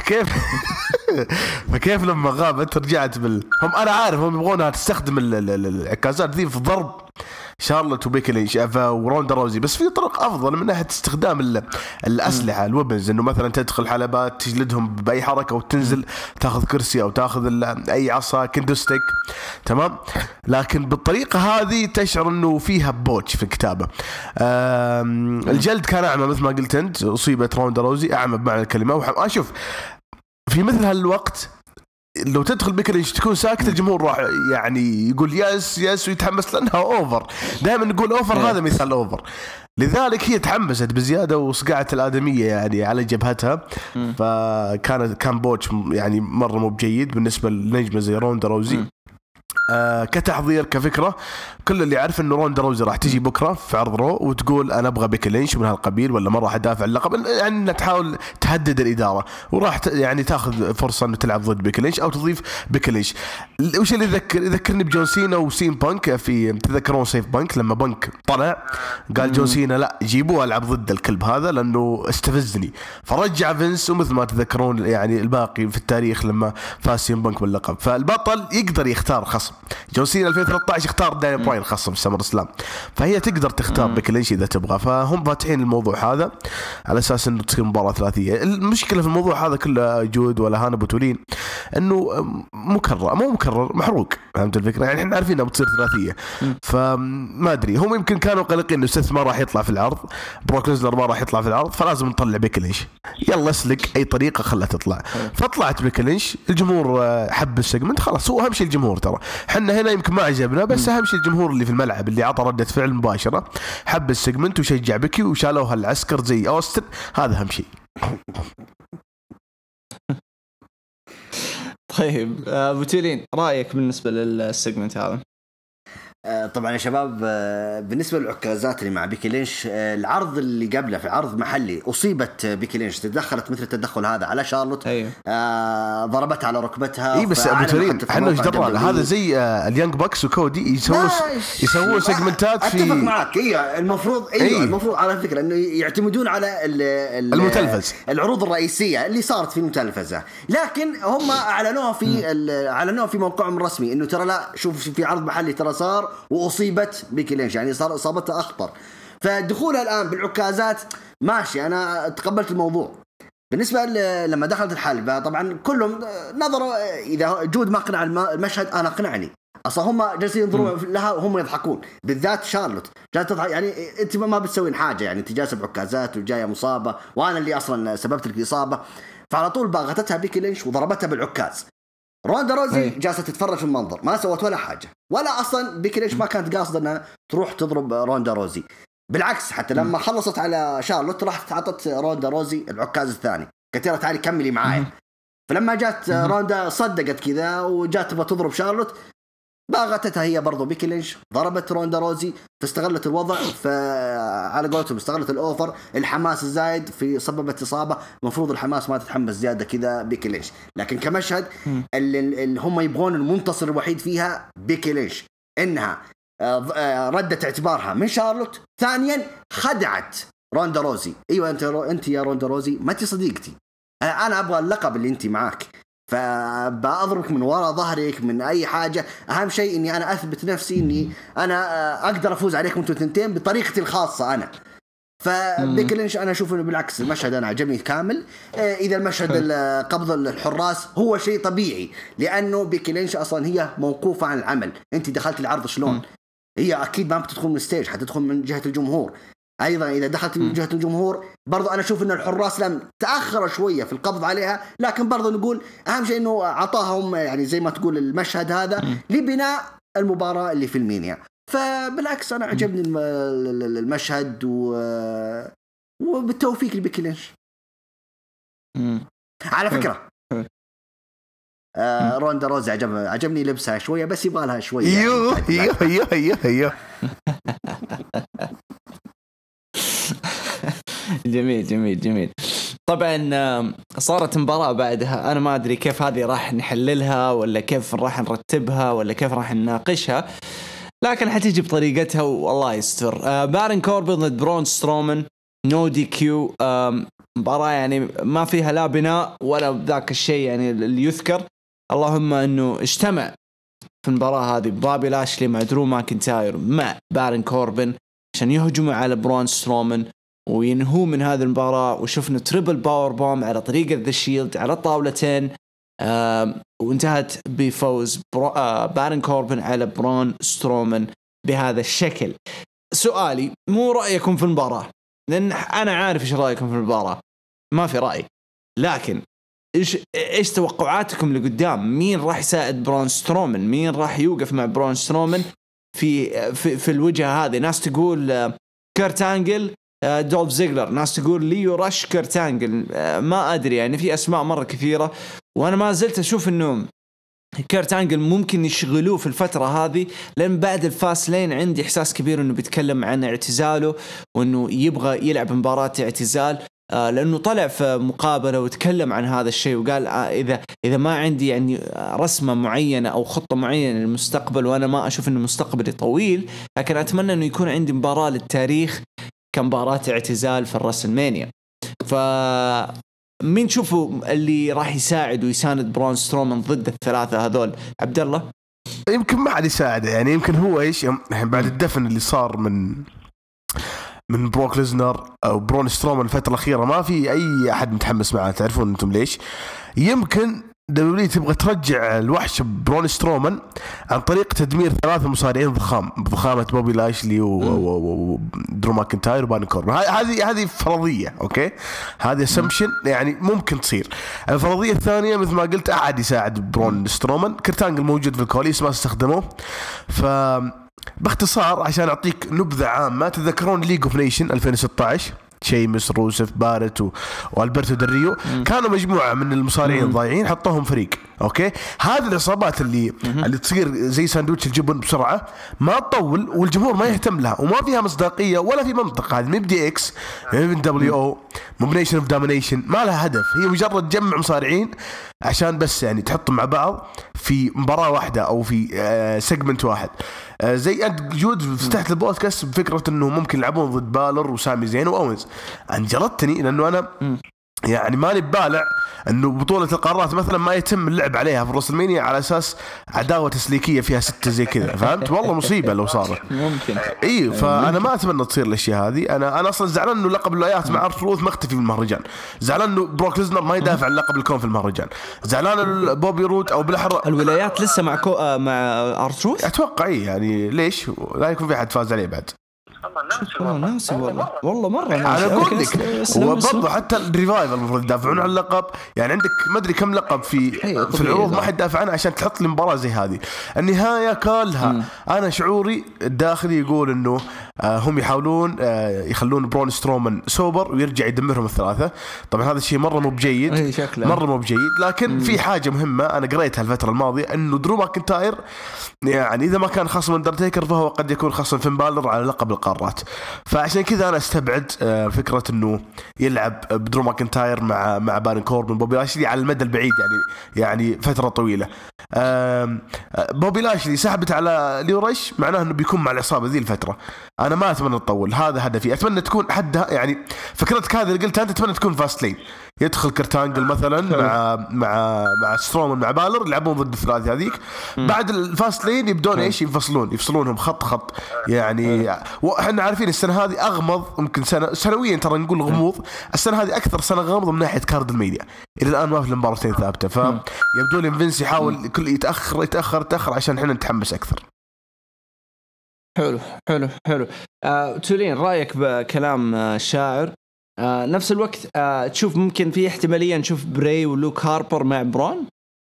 C: فكيف لما غابت رجعت هم أنا عارف هم يبغونها تستخدم العكازات ذي في ضرب شارلوت وبيكي لينش وروندا روزي، بس في طرق أفضل من ناحية استخدام الأسلحة الويبنز، إنه مثلا تدخل حلبات تجلدهم بأي حركة وتنزل تأخذ كرسي أو تأخذ أي عصا كندوستيك، تمام. لكن بالطريقة هذه تشعر إنه فيها بوتش في الكتابة. الجلد كان أعمى مثل ما قلت أنت، أصيبت روندا روزي أعمى بمعنى الكلمة. وأشوف في مثل هالوقت لو تدخل بيكي لينش تكون ساكت، الجمهور راح يعني يقول يس ويتحمس لأنها أوفر. دائما نقول أوفر، هذا مثال أوفر. لذلك هي تحمست بزيادة وصقعت الآدمية يعني على جبهتها. كان بوتش يعني مرة مو بجيد بالنسبة لنجمة زي روندا روزي. كتحضير كفكرة، كل اللي عارف انه روندا روزي راح تجي بكرة في عرض رو وتقول انا ابغى بيكي لينش من هالقبيل، ولا ما راح ادافع اللقب، يعني تحاول تهدد الإدارة، وراح يعني تاخذ فرصة انه تلعب ضد بيكي لينش او تضيف بيكي لينش. وش اللي يذكرني بجون سينا وسين بانك في تذكرون سيف بانك لما بانك طلع قال جون سينا لا جيبوه العب ضد الكلب هذا لانه استفزني، فرجع فينس. ومثل ما تذكرون يعني الباقي في التاريخ لما فاز سين بانك باللقب، فالبطل يقدر يختار خصم. جون سينا 2013 اختار داني براين خصم في سمر اسلام، فهي تقدر تختار بيكي لينش اذا تبغى. فهم فاتحين الموضوع هذا على اساس انه تصير مباراه ثلاثيه. المشكله في الموضوع هذا كله جود ولا هانا بوتولين انه مكرر مو مكرر محروق. فهمت الفكره؟ يعني احنا عارفين انها بتصير ثلاثيه. فما ادري هم يمكن كانوا قلقين انه سيث ما راح يطلع في العرض، بروك ليزنر ما راح يطلع في العرض، فلازم نطلع بيكي لينش، يلا اسلك اي طريقه خلها تطلع. فطلعت بيكي لينش، الجمهور حب السيجمنت، خلاص هو اهم شيء الجمهور. ترى احنا هنا يمكن ما عجبنا، بس اهم شيء الجمهور اللي في الملعب اللي عطى ردة فعل مباشره، حب السيجمنت وشجع بيكي وشالوها العسكر زي اوستن، هذا اهم شيء.
A: طيب ابو تيلين رايك بالنسبه للسيجمنت هذا؟
B: طبعا يا شباب، بالنسبه للعكازات اللي مع بيكي لينش، العرض اللي قبله في عرض محلي اصيبت بيكي لينش، تدخلت مثل التدخل هذا على شارلوت.
A: أيوه.
B: ضربتها على ركبتها.
C: اي بس ابو تيلين احنا ايش درانا؟ هذا زي اليانج باكس وكودي يسوون سيجمنتات في.
B: اتفق معك. المفروض على فكره انه يعتمدون على
C: المتلفز،
B: العروض الرئيسيه اللي صارت في المتلفزه، لكن هم اعلنوها في موقعهم الرسمي انه ترى لا، شوف في عرض محلي ترى صار واصيبت بيكي لينش، يعني صار اصابتها اخطر. فدخولها الان بالعكازات ماشي، انا تقبلت الموضوع. بالنسبه لما دخلت الحلبه طبعا كلهم نظروا، اذا جود ما قنع المشهد انا قنعني. اصلا هم جالسين ينظرون لها وهم يضحكون، بالذات شارلوت جالسه تضحك. يعني انت ما بتسوين حاجه، يعني انت جالسه بعكازات وجايه مصابه، وانا اللي اصلا سببت لك الاصابه. فعلى طول باغتتها بيكي لينش وضربتها بالعكاز. روندا روزي جالسه تتفرج في المنظر، ما سوت ولا حاجه، ولا اصلا بيكي لينش ما كانت قاصده انها تروح تضرب روندا روزي. بالعكس، حتى لما خلصت على شارلوت راحت عطت روندا روزي العكاز الثاني، قالت لها تعالي كملي معايا. فلما جات روندا صدقت كذا وجات تبغى تضرب شارلوت، باغتتها هي برضو بيكي لينش، ضربت روندا روزي، فاستغلت الوضع، فعلى قولتهم استغلت الاوفر، الحماس الزايد في سببت اصابه. المفروض الحماس ما تتحمس زياده كذا بيكي لينش، لكن كمشهد اللي هم يبغون المنتصر الوحيد فيها بيكي لينش، انها ردت اعتبارها من شارلوت. ثانيا خدعت روندا روزي. ايوه انت يا روندا روزي ما انت صديقتي، انا ابغى اللقب اللي انت معاك، فبأضربك من وراء ظهرك من أي حاجة. أهم شيء إني أنا أثبت نفسي إني أنا أقدر أفوز عليكم أنتوا الثنتين بطريقتي الخاصة أنا. فبيكي لينش أنا أشوف إنه بالعكس المشهد أنا عجبني كامل. إذا المشهد قبض الحراس هو شيء طبيعي، لأنه بيكي لينش أصلا هي موقوفة عن العمل. أنت دخلت العرض شلون؟ هي أكيد ما بتدخل من الستيج، حتدخل من جهة الجمهور. أيضا إذا دخلت من جهة الجمهور برضو أنا أشوف إن الحراس لم تأخر شوية في القبض عليها، لكن برضو نقول أهم شيء إنه عطاهم يعني زي ما تقول المشهد هذا لبناء المباراة اللي في المينيا. فبالعكس أنا عجبني المشهد وبالتوفيق لبيكي لينش. على فكرة روندا روزي عجبني لبسها شوية، بس يبغى لها شوية.
C: ايوه
A: جميل. طبعا صارت مباراة بعدها، أنا ما أدري كيف هذه راح نحللها ولا كيف راح نرتبها ولا كيف راح نناقشها، لكن حتيجي بطريقتها والله يستر. بارن كوربن ضد برون سترومان، نو دي كيو. مباراة يعني ما فيها لا بناء ولا ذاك الشيء يعني اللي يذكر. اللهم أنه اجتمع في المباراة هذه بابي لاشلي مع درو ماكنتاير مع بارن كوربن عشان يهجموا على برون سترومان وينهوا من هذه المباراة. وشفنا تريبل باور بوم على طريقة ذا شيلد على الطاولتين، وانتهت بفوز بارن كوربن على برون سترومان بهذا الشكل. سؤالي مو رأيكم في المباراة، لأن أنا عارف إيش رأيكم في المباراة، ما في رأي، لكن إيش توقعاتكم لقدام؟ مين راح يساعد برون سترومان؟ مين راح يوقف مع برون سترومان في الوجهة هذه؟ ناس تقول كيرت أنجل، دولف زيغلر، ناس تقول ليو راش، كيرت أنجل، ما أدري، يعني في أسماء مرة كثيرة. وأنا ما زلت أشوف إنه كيرت أنجل ممكن يشغلوه في الفترة هذه، لأن بعد الفاست لين عندي إحساس كبير إنه بيتكلم عن اعتزاله وإنه يبغى يلعب مباراة اعتزال. لأنه طلع في مقابلة وتكلم عن هذا الشيء وقال إذا ما عندي يعني رسمة معينة أو خطة معينة للمستقبل، وأنا ما أشوف إنه مستقبلي طويل، لكن أتمنى إنه يكون عندي مباراة للتاريخ كمباراة اعتزال في الرسلمانيا. مين تشوفوا اللي راح يساعد ويساند برون سترومان ضد الثلاثة هذول؟ عبد الله
C: يمكن ما عاد يساعد، يعني يمكن هو إيش بعد الدفن اللي صار من بروك ليزنر أو برون سترومان الفترة الأخيرة ما في أي أحد متحمس معه. تعرفون أنتم ليش؟ يمكن دبليو تبغى ترجع الوحش برون سترومان عن طريق تدمير 3 مصارعين ضخام بضخامة بوبي لاشلي ودرو ماكنتاير وبارن كوربن. هذه فرضية، اوكي، هذه اسمبشن يعني ممكن تصير. الفرضية الثانية مثل ما قلت أحد يساعد برون سترومان، كرتانجل موجود في الكواليس ما استخدموه. باختصار عشان أعطيك نبذة عامة، تذكرون ليج اوف نيشن 2016 شيمس روسف بارت والبرتو دريو كانوا مجموعة من المصارعين الضايعين حطوهم فريق، اوكي. هذه العصابات اللي تصير زي ساندويتش الجبن بسرعة ما تطول والجمهور ما يهتم لها وما فيها مصداقية ولا في منطق. هذه مبدي اكس من دبليو او موبنيشن اوف دامينيشن ما لها هدف، هي مجرد جمع مصارعين عشان بس يعني تحطهم مع بعض في مباراة واحدة او في سيجمنت واحد. زي أنت جود فتحت البودكاست بفكرة أنه ممكن يلعبون ضد بالر وسامي زين وأوينز، أنجلتني لأنه أنا يعني ماني ببالع أنه بطولة القارات مثلا ما يتم اللعب عليها في الرسلمانيا على أساس عداوة تسليكية فيها 6 زي كذا، فهمت؟ والله مصيبة لو صارت
A: ممكن.
C: إيه، فأنا ما أتمنى تصير الأشياء هذه. أنا أصلا زعلان أنه لقب الولايات مع أرثروث مختفي من المهرجان، زعلان أنه بروك ليزنر ما يدافع عن لقب الكون في المهرجان، زعلان بوبي رود أو بالأحرى
A: الولايات لسه مع أرثروث
C: أتوقع. إيه يعني ليش لا يكون في حد فاز عليه بعد؟
A: ناسي والله مرة
C: أنا أقول لك. وبرضه حتى الريفايفل المفروض يدافعون عن اللقب، يعني عندك ما أدري كم لقب في العروض ما حد دافع عنه عشان تحط لي مباراة زي هذه. النهاية كلها أنا شعوري الداخلي يقول إنه هم يحاولون يخلون برون سترومان سوبر ويرجع يدمرهم الثلاثة. طبعا هذا الشيء مرة مو بجيد، مرة مو بجيد. لكن في حاجة مهمة أنا قريتها الفترة الماضية، إنه درو ماكنتاير يعني إذا ما كان خصم أندرتيكر فهو قد يكون خصم فين بالر على لقب القارات. فعشان كذا أنا استبعد فكرة إنه يلعب بدرو ماكنتاير مع بارن كوربن بوبي لاشلي على المدى البعيد، يعني فترة طويلة. بوبي لاشلي سحبت على ليوريش معناه إنه بيكون مع العصابة ذي الفترة. أنا ما أتمنى تطول، هذا هدفي. أتمنى تكون حدها يعني فكرتك هذا اللي قلتها أنت، أتمنى تكون فاست لين، يدخل كرتانجل مثلا مع سترومان مع بالر يلعبون ضد الثلاثة هذيك. بعد الفاست لين يبدون إيش يفصلونهم خط يعني. وإحنا عارفين السنة هذه أغمض يمكن سنويا ترى نقول غموض، السنة هذه أكثر سنة غامضة من ناحية كارد الميديا. إلى الآن ما في المباراتين ثابتة، فيبدو لي فينس يحاول كل يتأخر عشان إحنا نتحمس أكثر.
A: حلو. تولين رأيك بكلام الشاعر؟ نفس الوقت تشوف ممكن في احتمالية نشوف براي ولوك هاربر مع برون؟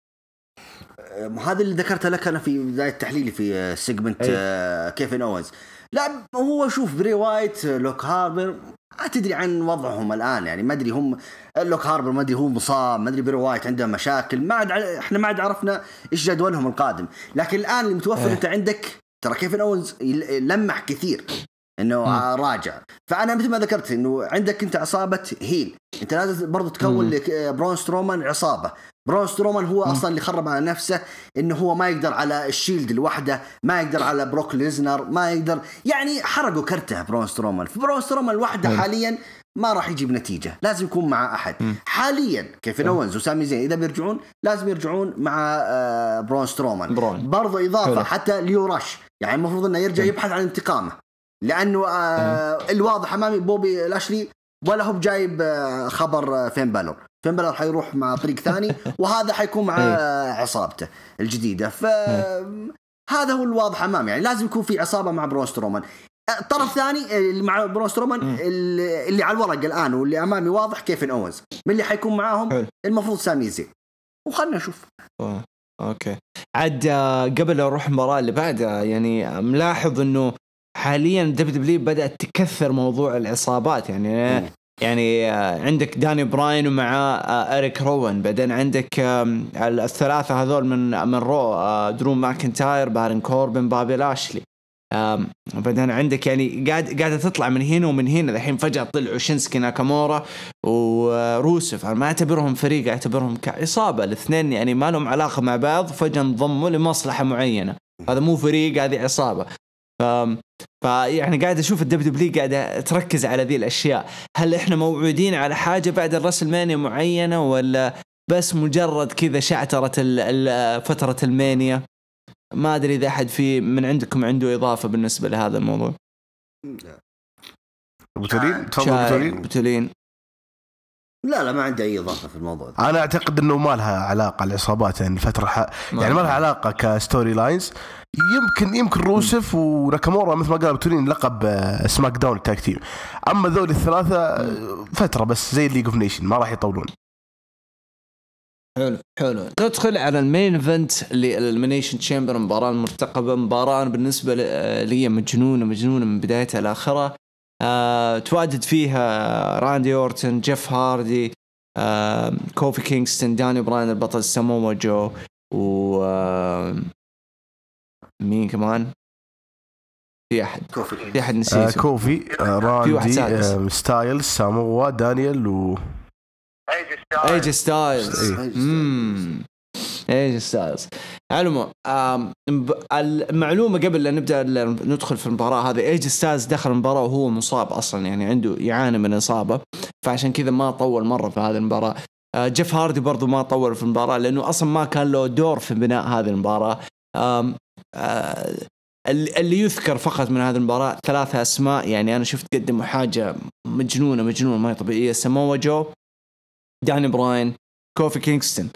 B: هذا اللي ذكرته لك أنا في بداية تحليلي في سيجمنت كيفن أوينز. لا هو شوف بري وايت لوك هاربر ما تدري عن وضعهم الآن، يعني ما أدري هم لوك هاربر ما أدري هو مصاب، ما أدري بري وايت عنده مشاكل، إحنا ما عاد عرفنا إيش جدولهم القادم. لكن الآن المتوفر أنت عندك ترى كيفن أوينز لمح كثير إنه راجع. فأنا مثل ما ذكرت إنه عندك أنت عصابة هيل، أنت لازم برضو تكون لك برون سترومان عصابة. برون سترومان هو أصلا اللي خرب على نفسه إنه هو ما يقدر على الشيلد الوحدة، ما يقدر على بروك ليزنر، ما يقدر، يعني حرقوا كرته برون سترومان. فبرون سترومان الوحدة حاليا ما راح يجيب نتيجة، لازم يكون مع أحد حاليا. كيفن أوينز وسامي زين إذا بيرجعون لازم يرجعون مع برون سترومان. برضو إضافة حتى ليوراش، يعني المفروض إنه يرجع يبحث عن انتقامه، لأنه الواضح أمامي بوبي لاشلي ولا هو بجايب خبر فين بالور حيروح مع طريق ثاني، وهذا حيكون مع عصابته الجديدة. فهذا هو الواضح أمامي، يعني لازم يكون في عصابة مع برون سترومان. الطرف الثاني اللي مع برون سترومان اللي على الورق الآن واللي أمامي واضح كيفن أوينز، من اللي حيكون معاهم المفروض سامي زين، وخلنا نشوف.
A: أوكي عاد قبل أروح المباراة اللي بعدها، يعني ملاحظ إنه حاليا دبليو بدأت تكثر موضوع العصابات، يعني عندك داني براين ومع إريك روان، بعدين عندك الثلاثة هذول من رو، درو ماكنتاير، بارن كوربن، بابي لاشلي. بعدين عندك يعني قاعدة تطلع من هنا ومن هنا. الحين فجأة طلعوا شينسكي ناكامورا وروسف، ما اعتبرهم فريق، اعتبرهم كعصابة الاثنين، يعني ما لهم علاقة مع بعض، فجأة انضموا لمصلحة معينة. هذا مو فريق، هذه عصابة. يعني قاعد أشوف الدبليو قاعدة تركز على ذي الأشياء. هل إحنا موعودين على حاجة بعد الرسلمانيا معينة، ولا بس مجرد كذا شعترة فترة المانيا؟ ما أدري إذا أحد من عندكم عنده إضافة بالنسبة لهذا الموضوع.
C: بتولين.
B: لا ما عندي اي اضافه في الموضوع ده.
C: انا اعتقد انه ما لها علاقه العصابات يعني فتره يعني ما لها علاقه كستوري لاينز. يمكن روسف وناكامورا مثل ما قال بتورين لقب سماك داون تاك تيم. اما ذول الثلاثه فتره بس زي الليج اوف نيشن ما راح يطولون.
A: حلو. ندخل على المين ايفنت للإليمينيشن تشامبر. مباراة مرتقبة، مباراة بالنسبة لي مجنونة من بدايتها لآخرها. تواجد فيها راندي أورتن، جيف هاردي، كوفي كينغستون، داني براين البطل، ساموا جو، و مين كمان؟ في أحد نسيته.
C: كوفي، راندي، ستايلز، ساموا، دانيال و
A: ايج ستايلز. ايج ستايلز. علموا المعلومة قبل لا نبدأ ندخل في المباراة هذه، ايج ستايلز دخل المباراة وهو مصاب أصلا، يعني عنده يعاني من إصابة، فعشان كذا ما طول مرة في هذه المباراة. جيف هاردي برضو ما طول في المباراة لأنه أصلا ما كان له دور في بناء هذه المباراة. اللي يذكر فقط من هذه المباراة 3 أسماء، يعني أنا شفت قدموا حاجة مجنونة ما هي طبيعية. ساموا جو، داني براين، كوفي كينغستون.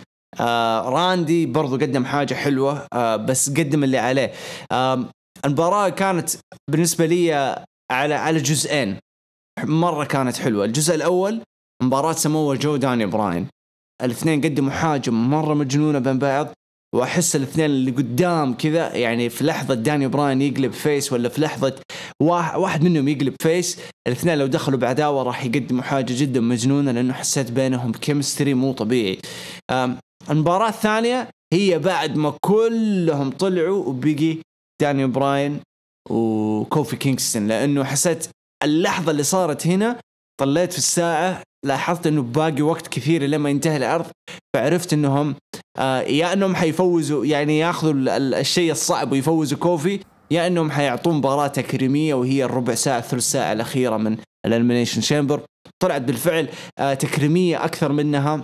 A: راندي برضو قدم حاجة حلوة، بس قدم اللي عليه. المباراة كانت بالنسبة لي على جزئين مرة كانت حلوة. الجزء الأول مباراة ساموا جو داني براين، الاثنين قدموا حاجة مرة مجنونة بين بعض، وأحس الاثنين اللي قدام كذا يعني في لحظة داني براين يقلب فيس، ولا في لحظة واحد منهم يقلب فيس، الاثنين لو دخلوا بعداوة راح يقدموا حاجة جدا مجنونة، لأنه حسيت بينهم كيمستري مو طبيعي. المباراة الثانية هي بعد ما كلهم طلعوا وبقي داني براين وكوفي كينغستون، لأنه حسيت اللحظة اللي صارت هنا طلعت في الساعة، لاحظت انه باقي وقت كثير لما ينتهي العرض، فعرفت انهم يا انهم حيفوزوا يعني ياخذوا الشيء الصعب ويفوزوا كوفي، يا انهم حيعطون مباراة تكريمية وهي الربع ساعة 3 ساعة الأخيرة من الإليمينيشن تشامبر. طلعت بالفعل تكريمية أكثر منها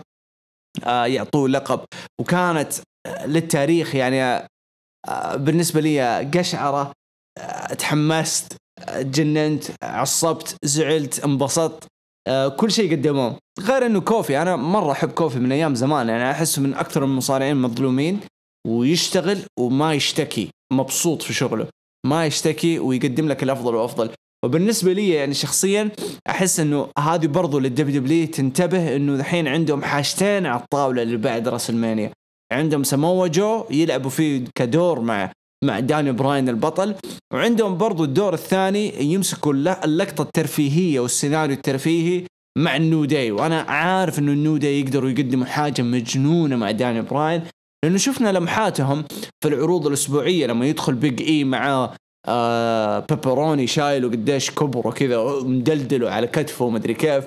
A: يعطوه لقب، وكانت للتاريخ يعني بالنسبة لي قشعرة. تحمست، جننت، عصبت، زعلت، انبسطت، كل شيء قدموه. غير انه كوفي انا مرة احب كوفي من ايام زمان، يعني احسه من اكثر المصارعين مظلومين، ويشتغل وما يشتكي، مبسوط في شغله، ما يشتكي ويقدم لك الافضل وافضل. وبالنسبة لي يعني شخصيا احس انه هذه برضو للدبليو تنتبه انه الحين عندهم حاجتين على الطاولة اللي بعد راسلمانيا. عندهم ساموا جو يلعبوا فيه كدور مع داني براين البطل، وعندهم برضو الدور الثاني يمسكوا اللقطة الترفيهية والسيناريو الترفيهي مع النو داي. وأنا عارف إنه النو داي يقدروا يقدموا حاجة مجنونة مع داني براين، لأنه شفنا لمحاتهم في العروض الأسبوعية لما يدخل بيج إي مع بيبروني شايل وقديش كبره كذا مدلدله على كتفه ومدري كيف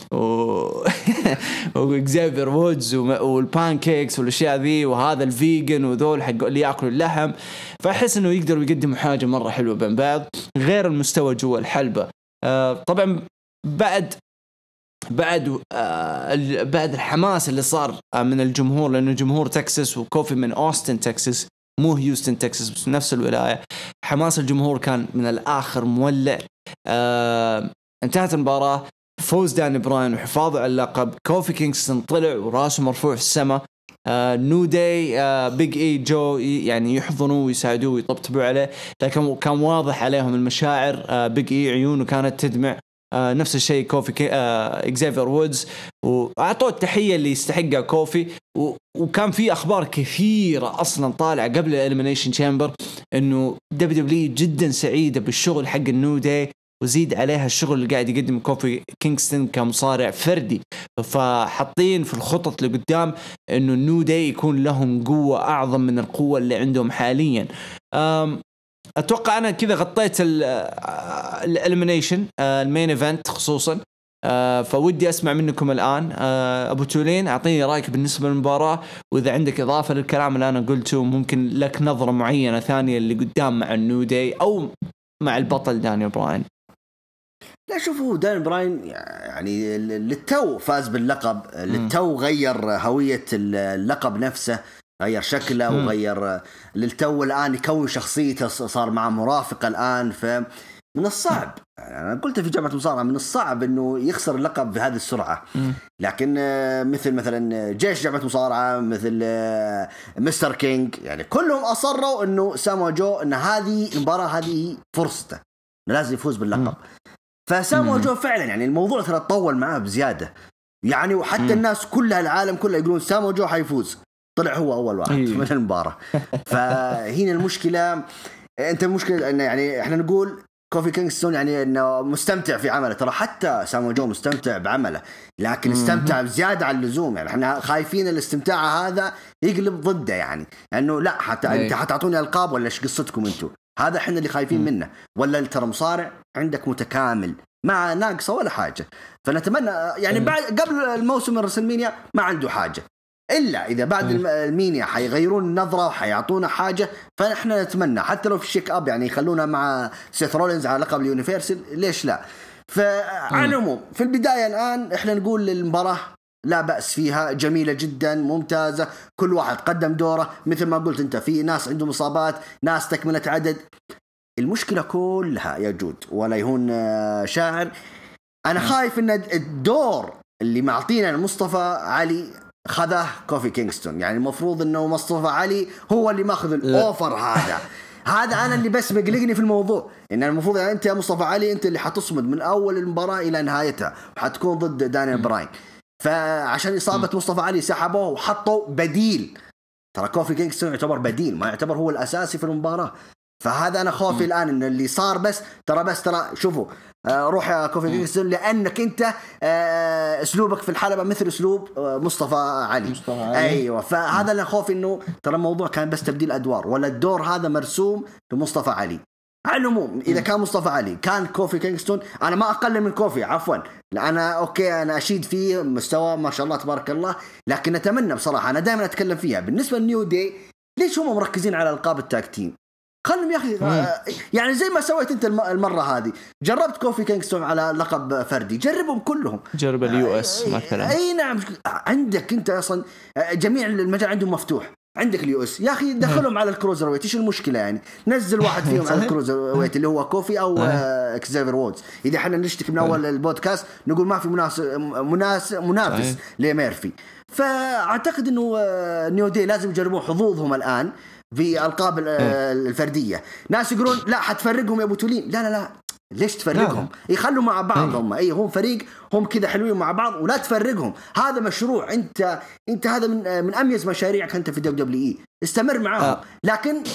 A: وإكزافير وودز والبانكيكس والأشياء ذي، وهذا الفيجن وذول حق اللي يأكلوا اللحم. فأحس إنه يقدروا يقدموا حاجة مرة حلوة بين بعض غير المستوى جوا الحلبة. طبعا بعد الحماس اللي صار من الجمهور، لأنه جمهور تكساس وكوفي من أوستن تكساس مو هيوستن تكساس بس نفس الولاية، حماس الجمهور كان من الآخر مولع. انتهت المباراة فوز داني براين وحفاظه على اللقب. كوفي كينغستون طلع وراسه مرفوع في السماء. نو داي بيج اي جو يعني يحضنوه ويساعدوه ويطبطبوا عليه، لكن كان واضح عليهم المشاعر. بيج اي عيونه كانت تدمع. نفس الشيء كوفي إكزافير وودز، وأعطوه التحية اللي يستحقها كوفي. وكان في أخبار كثيرة أصلا طالعة قبل الإليمينيشن تشامبر إنه دبليو جدا سعيدة بالشغل حق النو داي، وزيد عليها الشغل اللي قاعد يقدم كوفي كينغستون كمصارع فردي. فحطين في الخطط لقدام إنه النو داي يكون لهم قوة أعظم من القوة اللي عندهم حاليا. أتوقع أنا كذا غطيت الإليمينيشن المين إيفنت خصوصا. فودي أسمع منكم الآن. أبو تولين أعطيني رأيك بالنسبة للمباراة، وإذا عندك إضافة للكلام اللي أنا قلته ممكن لك نظرة معينة ثانية اللي قدام مع النو داي أو مع البطل داني براين.
B: لا شوفوا داني براين يعني للتو فاز باللقب، للتو غير هوية اللقب نفسه، غير شكله وغير للتو الآن يكون شخصيته، صار مع مرافق الآن. من الصعب، أنا قلت في جامعة المصارعة من الصعب إنه يخسر اللقب بهذه السرعة. لكن مثلا جيش جامعة المصارعة، مثل مستر كينج، يعني كلهم أصروا إنه سامو جو إن هذه المباراة هذه فرصته لازم يفوز باللقب. فسامو جو فعلا يعني الموضوع ترى تطول معاه بزيادة يعني، وحتى الناس كلها العالم كله يقولون سامو جو حيفوز، طلع هو أول واحد من المباراة. فهنا المشكلة، أنت المشكلة إن يعني إحنا نقول كوفي كينغستون يعني إنه مستمتع في عمله، ترى حتى سامو جو مستمتع بعمله، لكن استمتع بزيادة عن اللزوم. يعني إحنا خايفين الاستمتاع هذا يقلب ضده، يعني إنه لا حتى أنت حتعطوني ألقاب ولا إيش قصتكم أنتوا؟ هذا إحنا اللي خايفين منه، ولا ترى مصارع عندك متكامل ما ناقصه ولا حاجة. فنتمنى يعني بعد قبل الموسم الرسلمانيا ما عنده حاجة، إلا إذا بعد المينيا حيغيرون النظرة وحيعطونا حاجة، فإحنا نتمنى حتى لو في شيك أب يعني يخلونا مع سيث رولينز على لقب اليونيفرسال، ليش لا. فعلى العموم في البداية الآن إحنا نقول المباراة لا بأس فيها، جميلة جدا ممتازة، كل واحد قدم دوره مثل ما قلت أنت، في ناس عندهم إصابات، ناس تكملة عدد. المشكلة كلها يا جود ولا يهون شاعر، أنا خايف إن الدور اللي معطينا مصطفى علي خذاه كوفي كينغستون. يعني المفروض إنه مصطفى علي هو اللي ماخذ الأوفر هذا أنا اللي بس مقلقني في الموضوع، إن المفروض يعني أنت يا مصطفى علي أنت اللي حتصمد من أول المباراة إلى نهايتها، وحتكون ضد دانيال براين. فعشان إصابة مصطفى علي سحبوه وحطوا بديل. ترى كوفي كينغستون يعتبر بديل، ما يعتبر هو الأساسي في المباراة. فهذا أنا خوفي الآن إن اللي صار بس ترى شوفوا روح يا كوفي كينغستون، لأنك أنت أسلوبك في الحلبة مثل أسلوب مصطفى علي. أيوة، فهذا اللي خوفي إنه ترى الموضوع كان بس تبديل أدوار، ولا الدور هذا مرسوم لمصطفى علي. على العموم إذا كان مصطفى علي كان كوفي كينغستون، أنا ما أقل من كوفي عفوا، أنا أوكي أنا أشيد فيه مستوى ما شاء الله تبارك الله، لكن أتمنى بصراحة، أنا دائما أتكلم فيها بالنسبة للنيو دي، ليش هم مركزين على ألقاب التاكتين؟ خلهم يا أخي يعني زي ما سويت أنت المرة هذه، جربت كوفي كينغستون على لقب فردي، جربهم كلهم،
A: جرب اليو اس مثلا.
B: أي نعم، عندك أنت أصلا جميع المجال عندهم مفتوح، عندك اليو اس يا أخي دخلهم على الكروزر ويت، إيش المشكلة يعني؟ نزل واحد فيهم على الكروزر ويت اللي هو كوفي أو إكزافير وودز. إذا حنا نشتكي من أول البودكاست نقول ما في منافس لميرفي، فأعتقد إنه نيو دي لازم يجربوا حظوظهم الآن في ألقاب الفردية. ناس يقولون لا حتفرقهم يا أبو تولين، لا ليش تفرقهم؟ يخلوا مع بعض، هم فريق، هم كذا حلوين مع بعض، ولا تفرقهم. هذا مشروع، انت هذا من اميز مشاريعك انت في WWE، استمر معاهم. لكن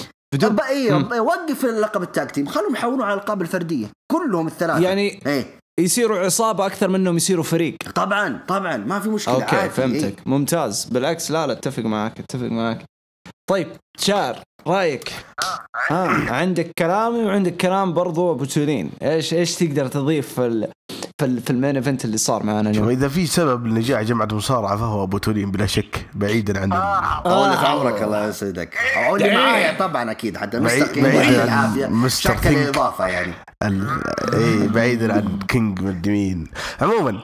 B: وقف اللقب التاج تيم، خلهم يحاولوا على الألقاب الفردية كلهم الثلاثة، يعني
A: يصيروا عصابة أكثر منهم يصيروا فريق.
B: طبعا ما في مشكلة.
A: أوكي فهمتك. ممتاز، بالعكس لا اتفق معك. طيب شاعر رأيك؟ عندك كلامي وعندك كلام برضو أبو تولين، إيش تقدر تضيف في المين ايفنت اللي صار معنا اليوم؟
C: إذا في سبب لنجاح جماعة المصارعة فهو أبو تولين بلا شك، بعيدا عن
B: طول في عمرك الله يسعدك، واللي معايا طبعا أكيد حتى مستر كينج الإضافة يعني
C: بعيدا عن كينج مدمين. عموما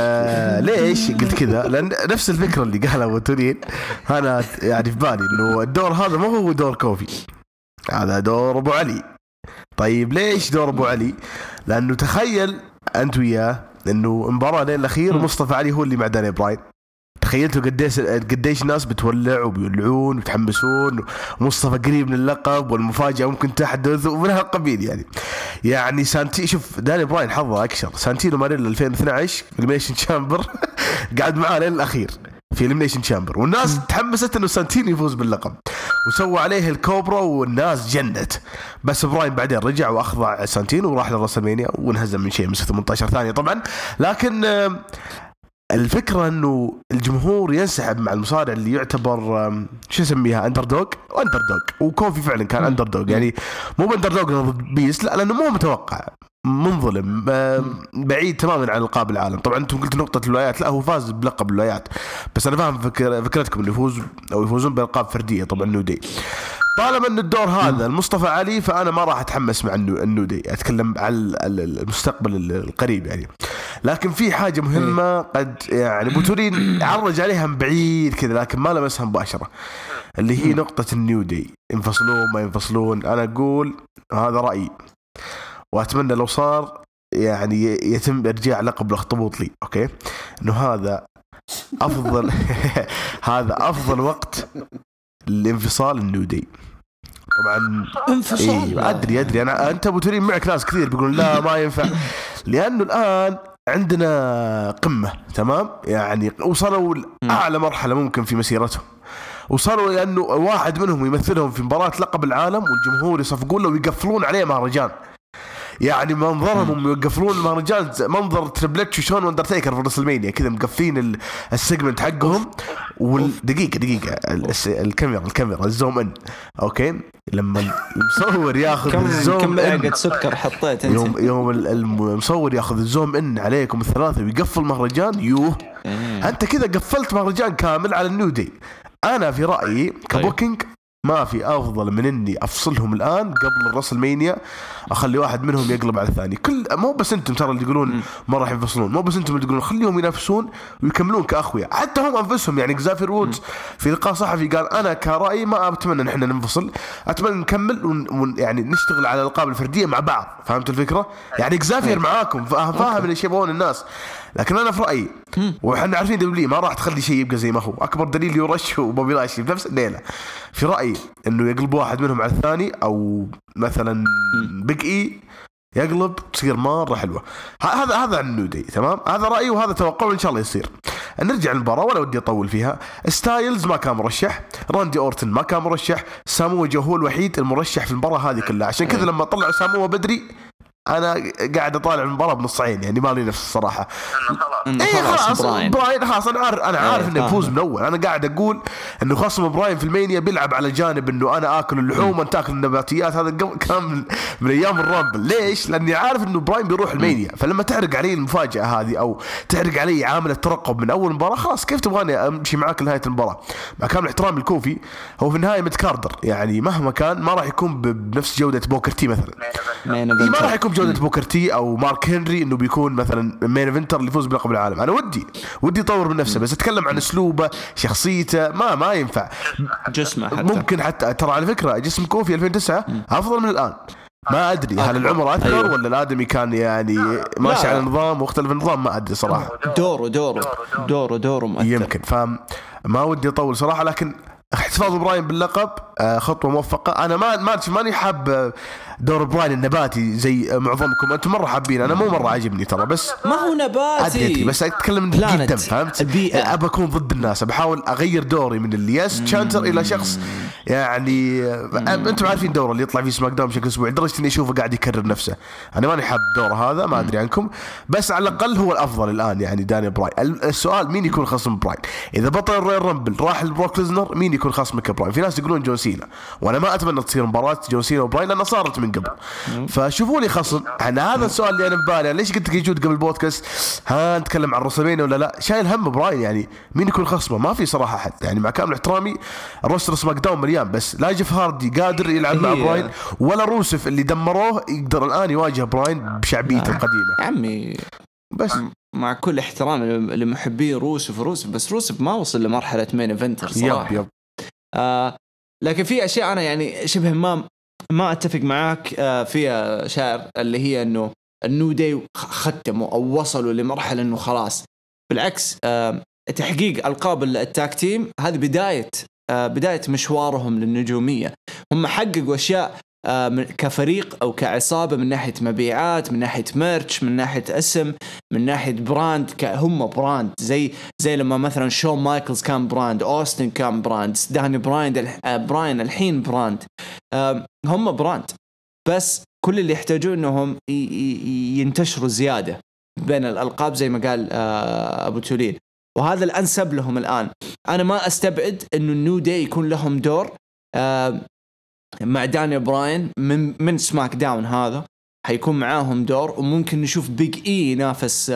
C: ليش قلت كذا؟ لأن نفس الفكرة اللي قالها أبو تولين أنا يعني في بالي، إنه الدور هذا ما هو دور كوفي، هذا دور أبو علي. طيب ليش دور أبو علي؟ لأنه تخيل أنت وياه إنه مباراة لين الأخير مصطفى علي هو اللي مع داني براين، تخيلتوا قديش ناس بتولع وبيولعون وبتحمسون، ومصطفى قريب من اللقب، والمفاجأة ممكن تحدث ومن هالقبيل يعني سانتي. شوف داني براين حظه أكثر، سانتينو ماريلا 2012 في الميشن شامبر قاعد معاه لين الأخير في الميشن شامبر، والناس تحمست إنه سانتينو يفوز باللقب، وسوى عليه الكوبرا والناس جنت. بس براين بعدين رجع وأخضع سانتينو وراح للرسلمانيا وانهزم من شيء 18 ثانية طبعا. لكن الفكرة أنه الجمهور ينسحب مع المصارع اللي يعتبر شو اسميها أندردوغ، وكوفي فعلا كان أندردوغ، يعني مو أندردوغ ضد بيس، لا لأنه مو متوقع، منظلم، بعيد تماما عن القاب العالم. طبعا انتم قلت نقطة الولايات، لا هو فاز بلقب الولايات، بس أنا فاهم فكرتكم إنه يفوزون بألقاب فردية. طبعا نودي طالما أن الدور هذا المصطفى علي، فأنا ما راح أتحمس مع النودي، أتكلم على المستقبل القريب يعني. لكن في حاجة مهمة قد يعني بوتولين عرج عليها من بعيد كذا، لكن ما لمسها مباشرة، اللي هي نقطة النودي، ينفصلون ما ينفصلون. أنا أقول هذا رأيي، واتمنى لو صار يعني يتم ارجاع لقب الاخطبوط لي. اوكي انه هذا افضل هذا افضل وقت لانفصال النيو داي. طبعا
A: انفصال
C: ادري انا انت ابو تريم معك ناس كثير بيقولون لا ما ينفع لانه الان عندنا قمه تمام يعني وصلوا لاعلى مرحله ممكن في مسيرتهم. وصلوا لانه واحد منهم يمثلهم في مباراه لقب العالم والجمهور يصفقون له ويقفلون عليه مهرجان. يعني منظرهم يقفلون المهرجان منظر تريبل اتش وشون واندرتيكر في رسلمانيا كذا مقفلين السيجمنت حقهم. والدقيقة الكاميرا الزوم ان اوكي لما المصور ياخذ الزوم
A: كم معلقة سكر حطيت انت
C: يوم المصور ياخذ الزوم ان عليكم الثلاثة ويقفل مهرجان انت كذا قفلت مهرجان كامل على النيو داي. انا في رأيي كبوكينج ما في افضل من اني افصلهم الان قبل الرسلمانيا اخلي واحد منهم يقلب على الثاني. مو بس انتم ترى اللي تقولون ما راح ينفصلون مو بس انتم اللي تقولون خليهم ينافسون ويكملون كاخويا. حتى هم انفسهم يعني اكزافير وودز في لقاء صحفي قال انا كرأيي ما اتمنى ان احنا ننفصل اتمنى نكمل يعني نشتغل على الالقاب الفرديه مع بعض. فهمت الفكره يعني اكزافير معاكم فاهم اللي يبغون الناس. لكن انا في رايي وحنا عارفين دبليو ما راح تخلي شيء يبقى زي ما هو. اكبر دليل يورش وبوبي لاشلي بنفس الليله. في رايي انه يقلب واحد منهم على الثاني او مثلا بيج اي يقلب تصير مره حلوه. هذا عن النيو داي تمام. هذا رايي وهذا توقع ان شاء الله يصير. نرجع للمباراه ولا ودي اطول فيها. ستايلز ما كان مرشح راندي اورتن ما كان مرشح سامو جو هو الوحيد المرشح في المباراه هذه كلها. عشان كذا لما طلع سامو بدري انا قاعد اطالع المباراه بنصين يعني ما لي نفس الصراحه. خلاص براين خلاص انا عارف انه يفوز من اول. انا قاعد اقول انه خصم براين في المانيا بيلعب على جانب انه انا اكل اللحوم وانت تاكل النباتيات. هذا كان من ايام الرامبل. ليش؟ لاني عارف انه براين بيروح المانيا. فلما تحرق علي المفاجاه هذه او تحرق علي عامل الترقب من اول مباراه خلاص كيف تبغاني امشي معاك لنهايه المباراه؟ مع كامل احترامي الكوفي هو في النهايه متكاردر يعني مهما كان ما راح يكون بنفس جوده بوكرتي مثلا. ما راح يكون جودة بوكرتي او مارك هنري انه بيكون مثلا مين ايفنتر اللي يفوز بلقب العالم. انا ودي يطور من نفسه بس اتكلم عن اسلوبه شخصيته ما ينفع
A: جسمه حتى.
C: ممكن حتى ترى على فكره جسم كوفي 2009 افضل من الان. ما ادري هل العمر اثر ولا الادمي كان يعني ماشي على نظام واختلف النظام ما ادري صراحه.
A: دوره مؤثر.
C: يمكن فما ودي اطول صراحه. لكن احتفاظ براين باللقب خطوه موفقه. انا ماني حاب دور براين النباتي زي معظمكم انتم مره حابين. انا مو مره عاجبني ترى بس
A: ما هو نباتي
C: بس اتكلم من قدام فهمت. ابى اكون ضد الناس بحاول اغير دوري من اللي يس تشانتر الى شخص يعني انتم عارفين دوره اللي يطلع فيه سماك داون بشكل اسبوعي لدرجه اني اشوفه قاعد يكرر نفسه. انا ماني حاب دور هذا ما ادري عنكم بس على الاقل هو الافضل الان يعني داني براين. السؤال مين يكون خصم براين اذا بطل الرويال رامبل راح لبروك ليزنر مين يكون خصمك براين؟ في ناس يقولون جون سينا وانا ما اتمنى تصير مباراه جون سينا وبراين لانها صارت من قبل. فشوفوا لي خصم. انا هذا السؤال اللي انا ببالي ليش قلت لك يجود قبل البودكاست ها نتكلم عن رسلمانيا ولا لا. شايل هم براين يعني مين يكون خصمه ما في صراحه حد يعني مع كامل احترامي الروستر سماك داون مليان بس لا جيف هاردي قادر يلعب مع براين ولا روسف اللي دمروه يقدر الان يواجه براين بشعبيته القديمه.
A: عمي
C: بس
A: مع كل احترام لمحبي روسف بس روسف ما وصل لمرحله مين ايفنتر صراحه.
C: يب.
A: لكن في اشياء انا يعني شبه ما اتفق معاك فيها شاعر اللي هي انه النيو داي ختموا او وصلوا لمرحله انه خلاص. بالعكس تحقيق القاب التاك تيم هذه بدايه مشوارهم للنجوميه. هم حققوا اشياء كفريق او كعصابه من ناحيه مبيعات من ناحيه ميرتش من ناحيه اسم من ناحيه براند. هم براند زي لما مثلا شون مايكلز كان براند اوستن كان براند داني براين الحين براند. هم براند بس كل اللي يحتاجون انهم ينتشروا زياده بين الالقاب زي ما قال ابو تولين وهذا الانسب لهم الان. انا ما استبعد انه النيو داي يكون لهم دور مع داني براين من سماك داون. هذا حيكون معاهم دور وممكن نشوف بيج اي ينافس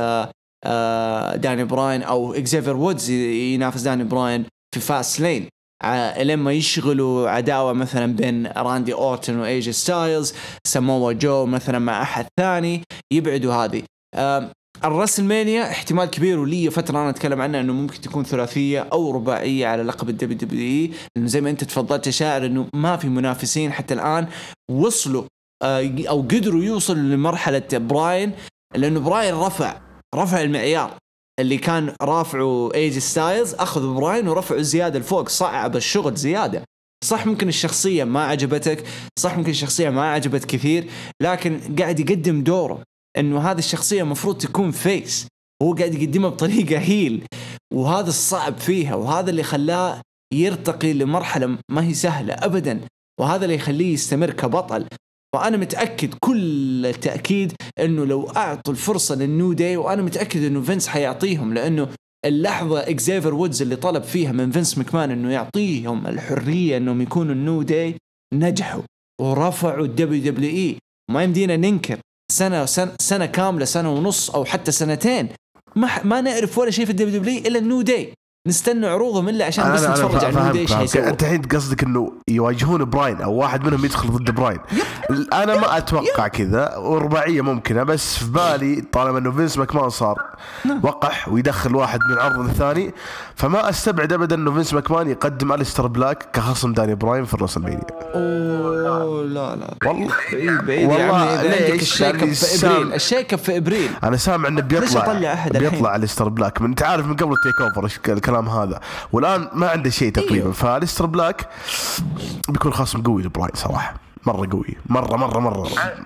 A: داني براين او اكزافير وودز ينافس داني براين في فاست لين لما يشغلوا عداوة مثلا بين راندي أورتن وإيجي ستايلز ساموا جو مثلا مع أحد ثاني يبعدوا هذه. الرسلمانيا احتمال كبير ولي فترة أنا أتكلم عنها أنه ممكن تكون ثلاثية أو رباعية على لقب الدبليو دبليو إي لأنه زي ما أنت تفضلت شاعر أنه ما في منافسين حتى الآن وصلوا أو قدروا يوصلوا لمرحلة براين، لأنه براين رفع المعيار اللي كان رافعه ايج ستايلز، أخذ براين ورفعه زيادة لفوق، صعب الشغل زيادة. صح ممكن الشخصية ما عجبتك، صح ممكن الشخصية ما عجبت كثير، لكن قاعد يقدم دوره إنه هذه الشخصية مفروض تكون فيس، وهو قاعد يقدمها بطريقة هيل، وهذا الصعب فيها، وهذا اللي خلاه يرتقي لمرحلة ما هي سهلة أبدا، وهذا اللي يخليه يستمر كبطل. وأنا متأكد كل التأكيد إنه لو أعطوا الفرصة للنيو داي، وأنا متأكد إنه فينس حيعطيهم، لأنه اللحظة إكزيفير وودز اللي طلب فيها من فينس مكمان إنه يعطيهم الحرية إنهم يكونوا النيو داي، نجحوا ورفعوا الدبليو دبليو إي. ما يمدينا ننكر سنة كاملة، سنة ونص أو حتى سنتين ما نعرف ولا شيء في الدبليو دبليو إلا النيو داي، نستنى عروضهم إلا عشان بس نتفرج على النيو داي. ايش
C: انت الحين قصدك انه يواجهون براين او واحد منهم يدخل ضد براين؟ انا ما اتوقع كذا، ورباعيه ممكنه، بس في بالي طالما انه فينس ماكمان صار وقح ويدخل واحد من عرض الثاني، فما استبعد ابدا انه فينس ماكمان يقدم أليستر بلاك كخصم داني براين في الرسلمانيا.
A: اوه لا
C: والله
A: بعيد والله. ليش الشيك في ابريل
C: انا سامع انه بيطلع أليستر بلاك، انت عارف من قبل التيك اوفر الكلام هذا، والآن ما عنده شيء تقريبا. فاليستر بلاك بيكون خصم قوي لبراين صراحة، مرة قوي، مرة.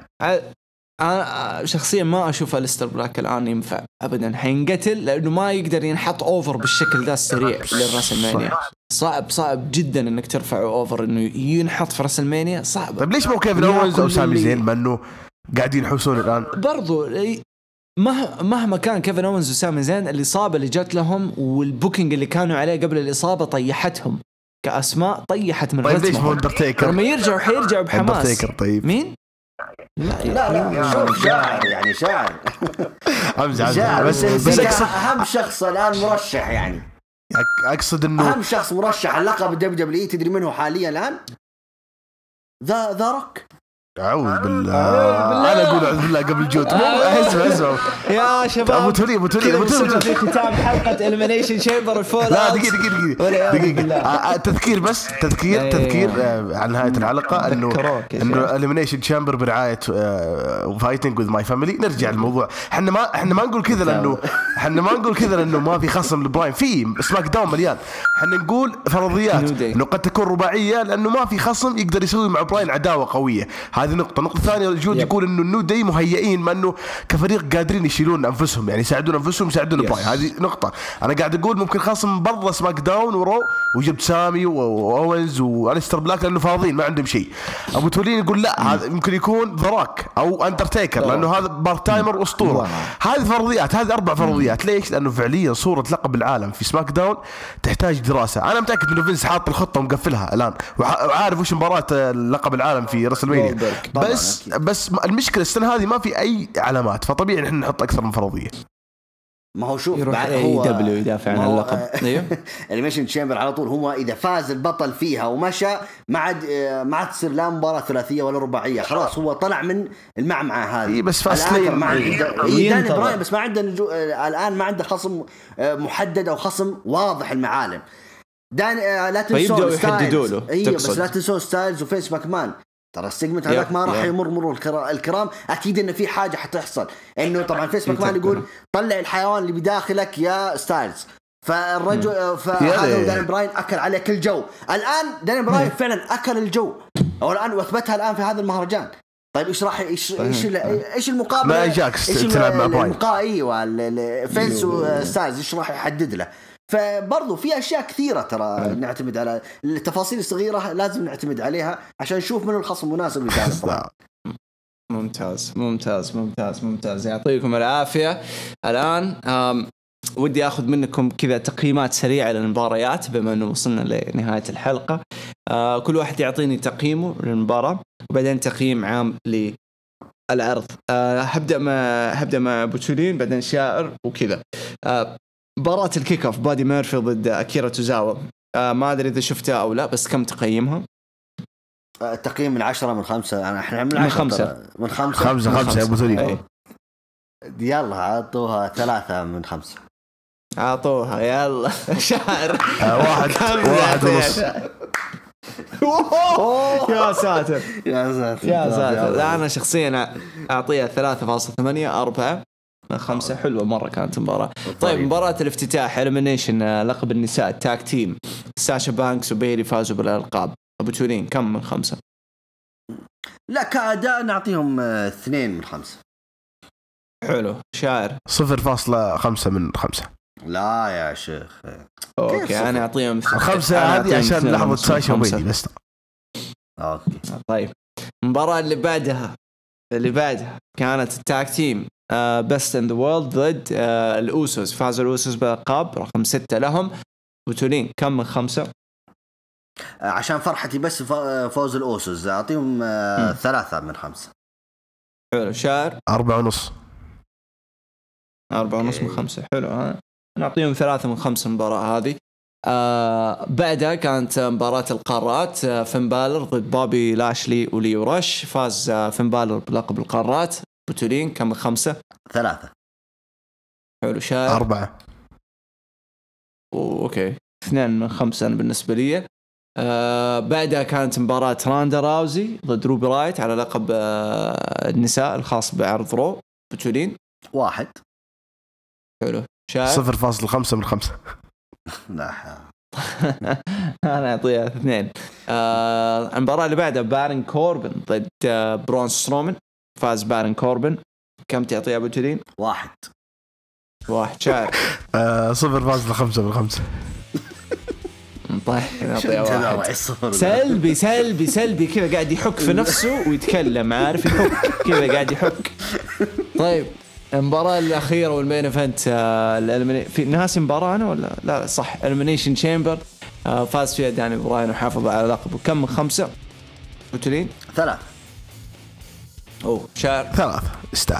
A: أنا شخصيا ما أشوف أليستر بلاك الآن ينفع أبدا، حينقتل لأنه ما يقدر ينحط أوفر بالشكل ذا السريع للرسلمانيا. صعب جدا إنك ترفعه أوفر، إنه ينحط في رسلمانيا صعب.
C: طيب ليش مو كيفن أوينز أو سامي زين، ما إنه قاعدين يحوسون الآن؟
A: برضو مهما كان كيفن أوينز وسامي زين، الإصابة اللي جات لهم والبوكينج اللي كانوا عليه قبل الإصابة طيحتهم كأسماء، طيحت من
C: رتمهم. طيب ليش مو أندرتيكر؟
A: لما يرجعوا حيرجعوا بحماس.
C: أندرتيكر طيب
A: مين؟
B: لا شوف شاعر يعني شاعر بس أهم شخص الآن مرشح، يعني
C: أقصد إنه
B: أهم شخص مرشح اللقب الدبليو دبليو إي، تدري منه حاليا الآن؟ ذا روك.
C: أعوذ بالله. أنا أقول أعوذ بالله قبل جوت. اسمع
A: يا شباب.
C: أبو تولي
A: في ختام حلقة إليمينيشن شامبر الفول.
C: لا دقيقة. تذكير بس تذكير عن نهاية الحلقة إنه إليمينيشن شامبر برعاية فايتنج وذ ماي فاميلي. نرجع للموضوع. إحنا ما نقول كذا لأنه ما في خصم لبراين، في سماك داون مليان. إحنا نقول فرضيات إنه قد تكون رباعية لأنه ما في خصم يقدر يسوي مع براين عداوة قوية. هذه النقطة الثانية، جود يقول إنه النيو داي مهيئين، ما إنه كفريق قادرين يشيلون أنفسهم، يعني يساعدون أنفسهم يساعدون براين. هذه نقطة. أنا قاعد أقول ممكن خصم برضه سماك داون ورو، وجبت سامي وأوينز وأليستر بلاك لأنه فاضيين ما عندهم شيء. أبو تولين يقول لا، هذا ممكن يكون ذراك أو أندرتيكر لأنه هذا بارت تايمر أسطورة. هذه فرضيات، هذه 4 فرضيات. ليش؟ لأنه فعليا صورة لقب العالم في سماك داون تحتاج دراسة. أنا متأكد إنه فينس حاط الخطة ومقفلها الآن، وعارف وش مباراة لقب العالم في رسلمانيا. بس المشكلة السنة هذه ما في أي علامات، فطبيعي نحن نحط أكثر من فرضية.
B: ما هو شوف
A: بعد هو دبليو يدافع عن اللقب.
B: الإليمينيشن تشامبر على طول هو إذا فاز البطل فيها ومشى ما عاد تصير لا مباراة ثلاثية ولا رباعية، خلاص هو طلع من المعمعة هذه.
C: بس فاستلين
B: داني براين بس ما عنده الآن ما عنده خصم محدد أو خصم واضح المعالم. لا تنسوا ستايلز. بس لا تنسوا ستايلز وفيس ماكمان، ترى السيجمنت هذاك ما راح يمر مرور الكرام. اكيد انه في حاجه حتحصل، انه طبعا فيس ماكمان يقول طلع الحيوان اللي بداخلك يا ستايلز. فالرجل فهذا داني براين اكل عليك الجو. الان داني براين فعلا اكل الجو، او الان واثبتها الان في هذا المهرجان. طيب ايش المقابله؟
C: ما جاك تلعب مع براين
B: فينس وستايلز ايش راح يحدد له؟ فبرضو في أشياء كثيرة ترى نعتمد على التفاصيل الصغيرة، لازم نعتمد عليها عشان نشوف من الخصم المناسب لذلك.
A: ممتاز يعطيكم العافية. الآن ودي أخذ منكم كذا تقييمات سريعة للمباريات بما أنه وصلنا لنهاية الحلقة. كل واحد يعطيني تقييمه للمباراة وبعدين تقييم عام للعرض. هبدأ مع بوتولين بعدين شائر وكذا. مباراة الكيك اوف بادي ميرفي ضد أكيرا توزاوا، ما أدري إذا شفتها أو لا، بس كم تقيمها؟
B: تقييم من 10 من 5. أنا إحنا
A: من 5
C: يا أبو ثري.
B: يلا عطوها 3 من 5.
A: عطوها يلا شاعر.
C: 1.5.
A: يا ساتر
B: يا ساتر
A: يا ساتر. لا أنا شخصيا أعطيها 3.8 4 من 5. حلوة مرة كانت المباراة. طيب مباراة الافتتاح إليمينيشن لقب النساء التاك تيم، ساشا بانكس وبيلي فازوا بالألقاب. أبو تورين كم من 5؟
B: لا كأداء نعطيهم 2 من 5.
A: حلو. شاعر
C: 0.5 من 5.
B: لا يا شيخ.
A: اوكي انا اعطيهم
C: 5 هذه عشان لحظة ساشا وبيلي بس.
B: اوكي
A: طيب المباراة اللي بعدها كانت التاك تيم بيست ان ذا وورلد ضد الأوسوس. فازوا الأوسوس بالألقاب رقم 6 لهم. بتولين كم من 5؟
B: عشان فرحتي بس فوز الأوسوس أعطيهم 3 من 5.
A: حلو. شاعر
C: 4.5.
A: 4.5 من 5. حلو. ها نعطيهم 3 من 5 المباراة هذه. بعدها كانت مباراة القارات، فين بالر ضد بوبي لاشلي وليو رش. فاز فين بالر بلقب القارات. بتولين كم من 5؟
B: 3.
A: حلو. شاعر
C: 4.
A: اوكي 2 من 5 أنا بالنسبة لي. بعدها كانت مباراة راندا راوزي ضد روبي رايت على لقب النساء الخاص بعرض رو. بتولين
B: 1.
A: حلو. شاعر
C: 0.5 من 5.
B: لا
A: أنا أعطيها 2. المباراة اللي بعدها بارن كوربن ضد برون سترومن. فاز بارن كوربن. كم تعطيها أبو تولين؟
B: 1.
A: شاعر
C: 0.5 من 5.
A: طيب نعطيها 1. سلبي كذا قاعد يحك في نفسه ويتكلم، عارف يحك كذا قاعد يحك. طيب المباراة الأخيرة والمين إيفنت في ناس مباراة أنا ولا لا صح إليمينيشن تشامبر. فاز فيها داني براين وحافظ على لقبه. كم من 5؟ بتولين
B: 3.
A: شاعر
C: 3 استعر.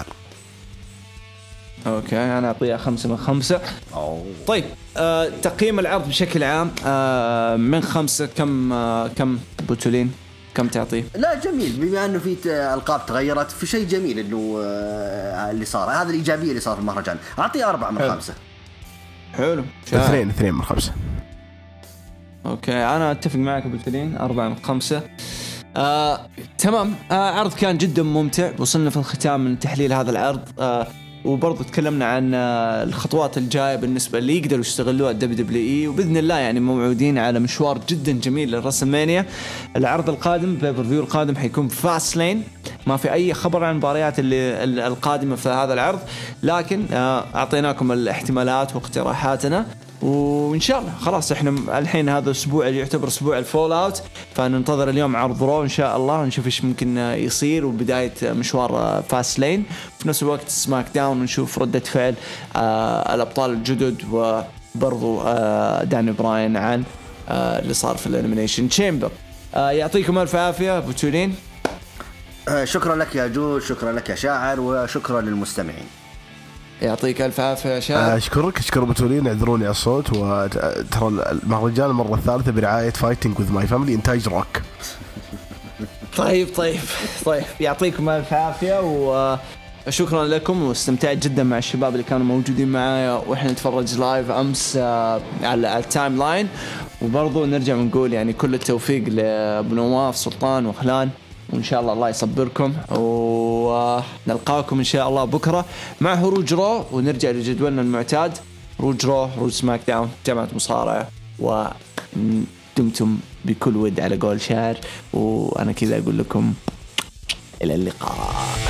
A: اوكي انا اعطيها 5 من 5. طيب تقييم العرض بشكل عام من 5 كم بوتولين كم تعطيه؟
B: لا جميل، بما انه في القاب تغيرت، في شيء جميل انه اللي صار، هذا الايجابيه اللي صار في المهرجان. اعطيه 4 من 5.
A: حلو.
C: 2 من 5.
A: اوكي انا اتفق معك بوتولين 4 من 5. تمام. عرض كان جدا ممتع. وصلنا في الختام من تحليل هذا العرض. وبرضو تكلمنا عن الخطوات الجاية بالنسبة اللي يقدروا يستغلوها WWE، وبإذن الله يعني موعودين على مشوار جدا جميل للرسلمانيا. العرض القادم بيبرفيو القادم حيكون فاست لين. ما في أي خبر عن المباريات اللي القادمة في هذا العرض، لكن أعطيناكم الاحتمالات واقتراحاتنا، وإن شاء الله خلاص إحنا الحين هذا الأسبوع اللي يعتبر أسبوع الفول أوت، فننتظر اليوم عرض رو إن شاء الله، نشوف إيش ممكن يصير وبداية مشوار فاست لين. في نفس الوقت سماك داون ونشوف ردة فعل الأبطال الجدد، وبرضو داني براين عن اللي صار في الإليمينيشن تشامبر. يعطيكم ألف عافية بوتولين.
B: شكرا لك يا جود، شكرا لك يا شاعر، وشكرا للمستمعين.
A: يعطيك ألف عافية يا شاعر.
C: أشكر بتولين، اعذروني على الصوت. وترى المهرجان المرة الثالثة برعاية فايتنج وذ ماي فاميلي إنتاج روك. طيب
A: يعطيكم ألف عافية وشكرا لكم، واستمتعت جدا مع الشباب اللي كانوا موجودين معايا وإحنا نتفرج لايف أمس على التايم لاين. وبرضو نرجع ونقول يعني كل التوفيق لأبو نواف سلطان وخلان، وإن شاء الله يصبركم، ونلقاكم إن شاء الله بكرة مع هروج رو، ونرجع لجدولنا المعتاد: هروج رو، هروج سماك داون، جامعة مصارعة. ودمتم بكل ود على قول شاعر، وأنا كذا أقول لكم إلى اللقاء.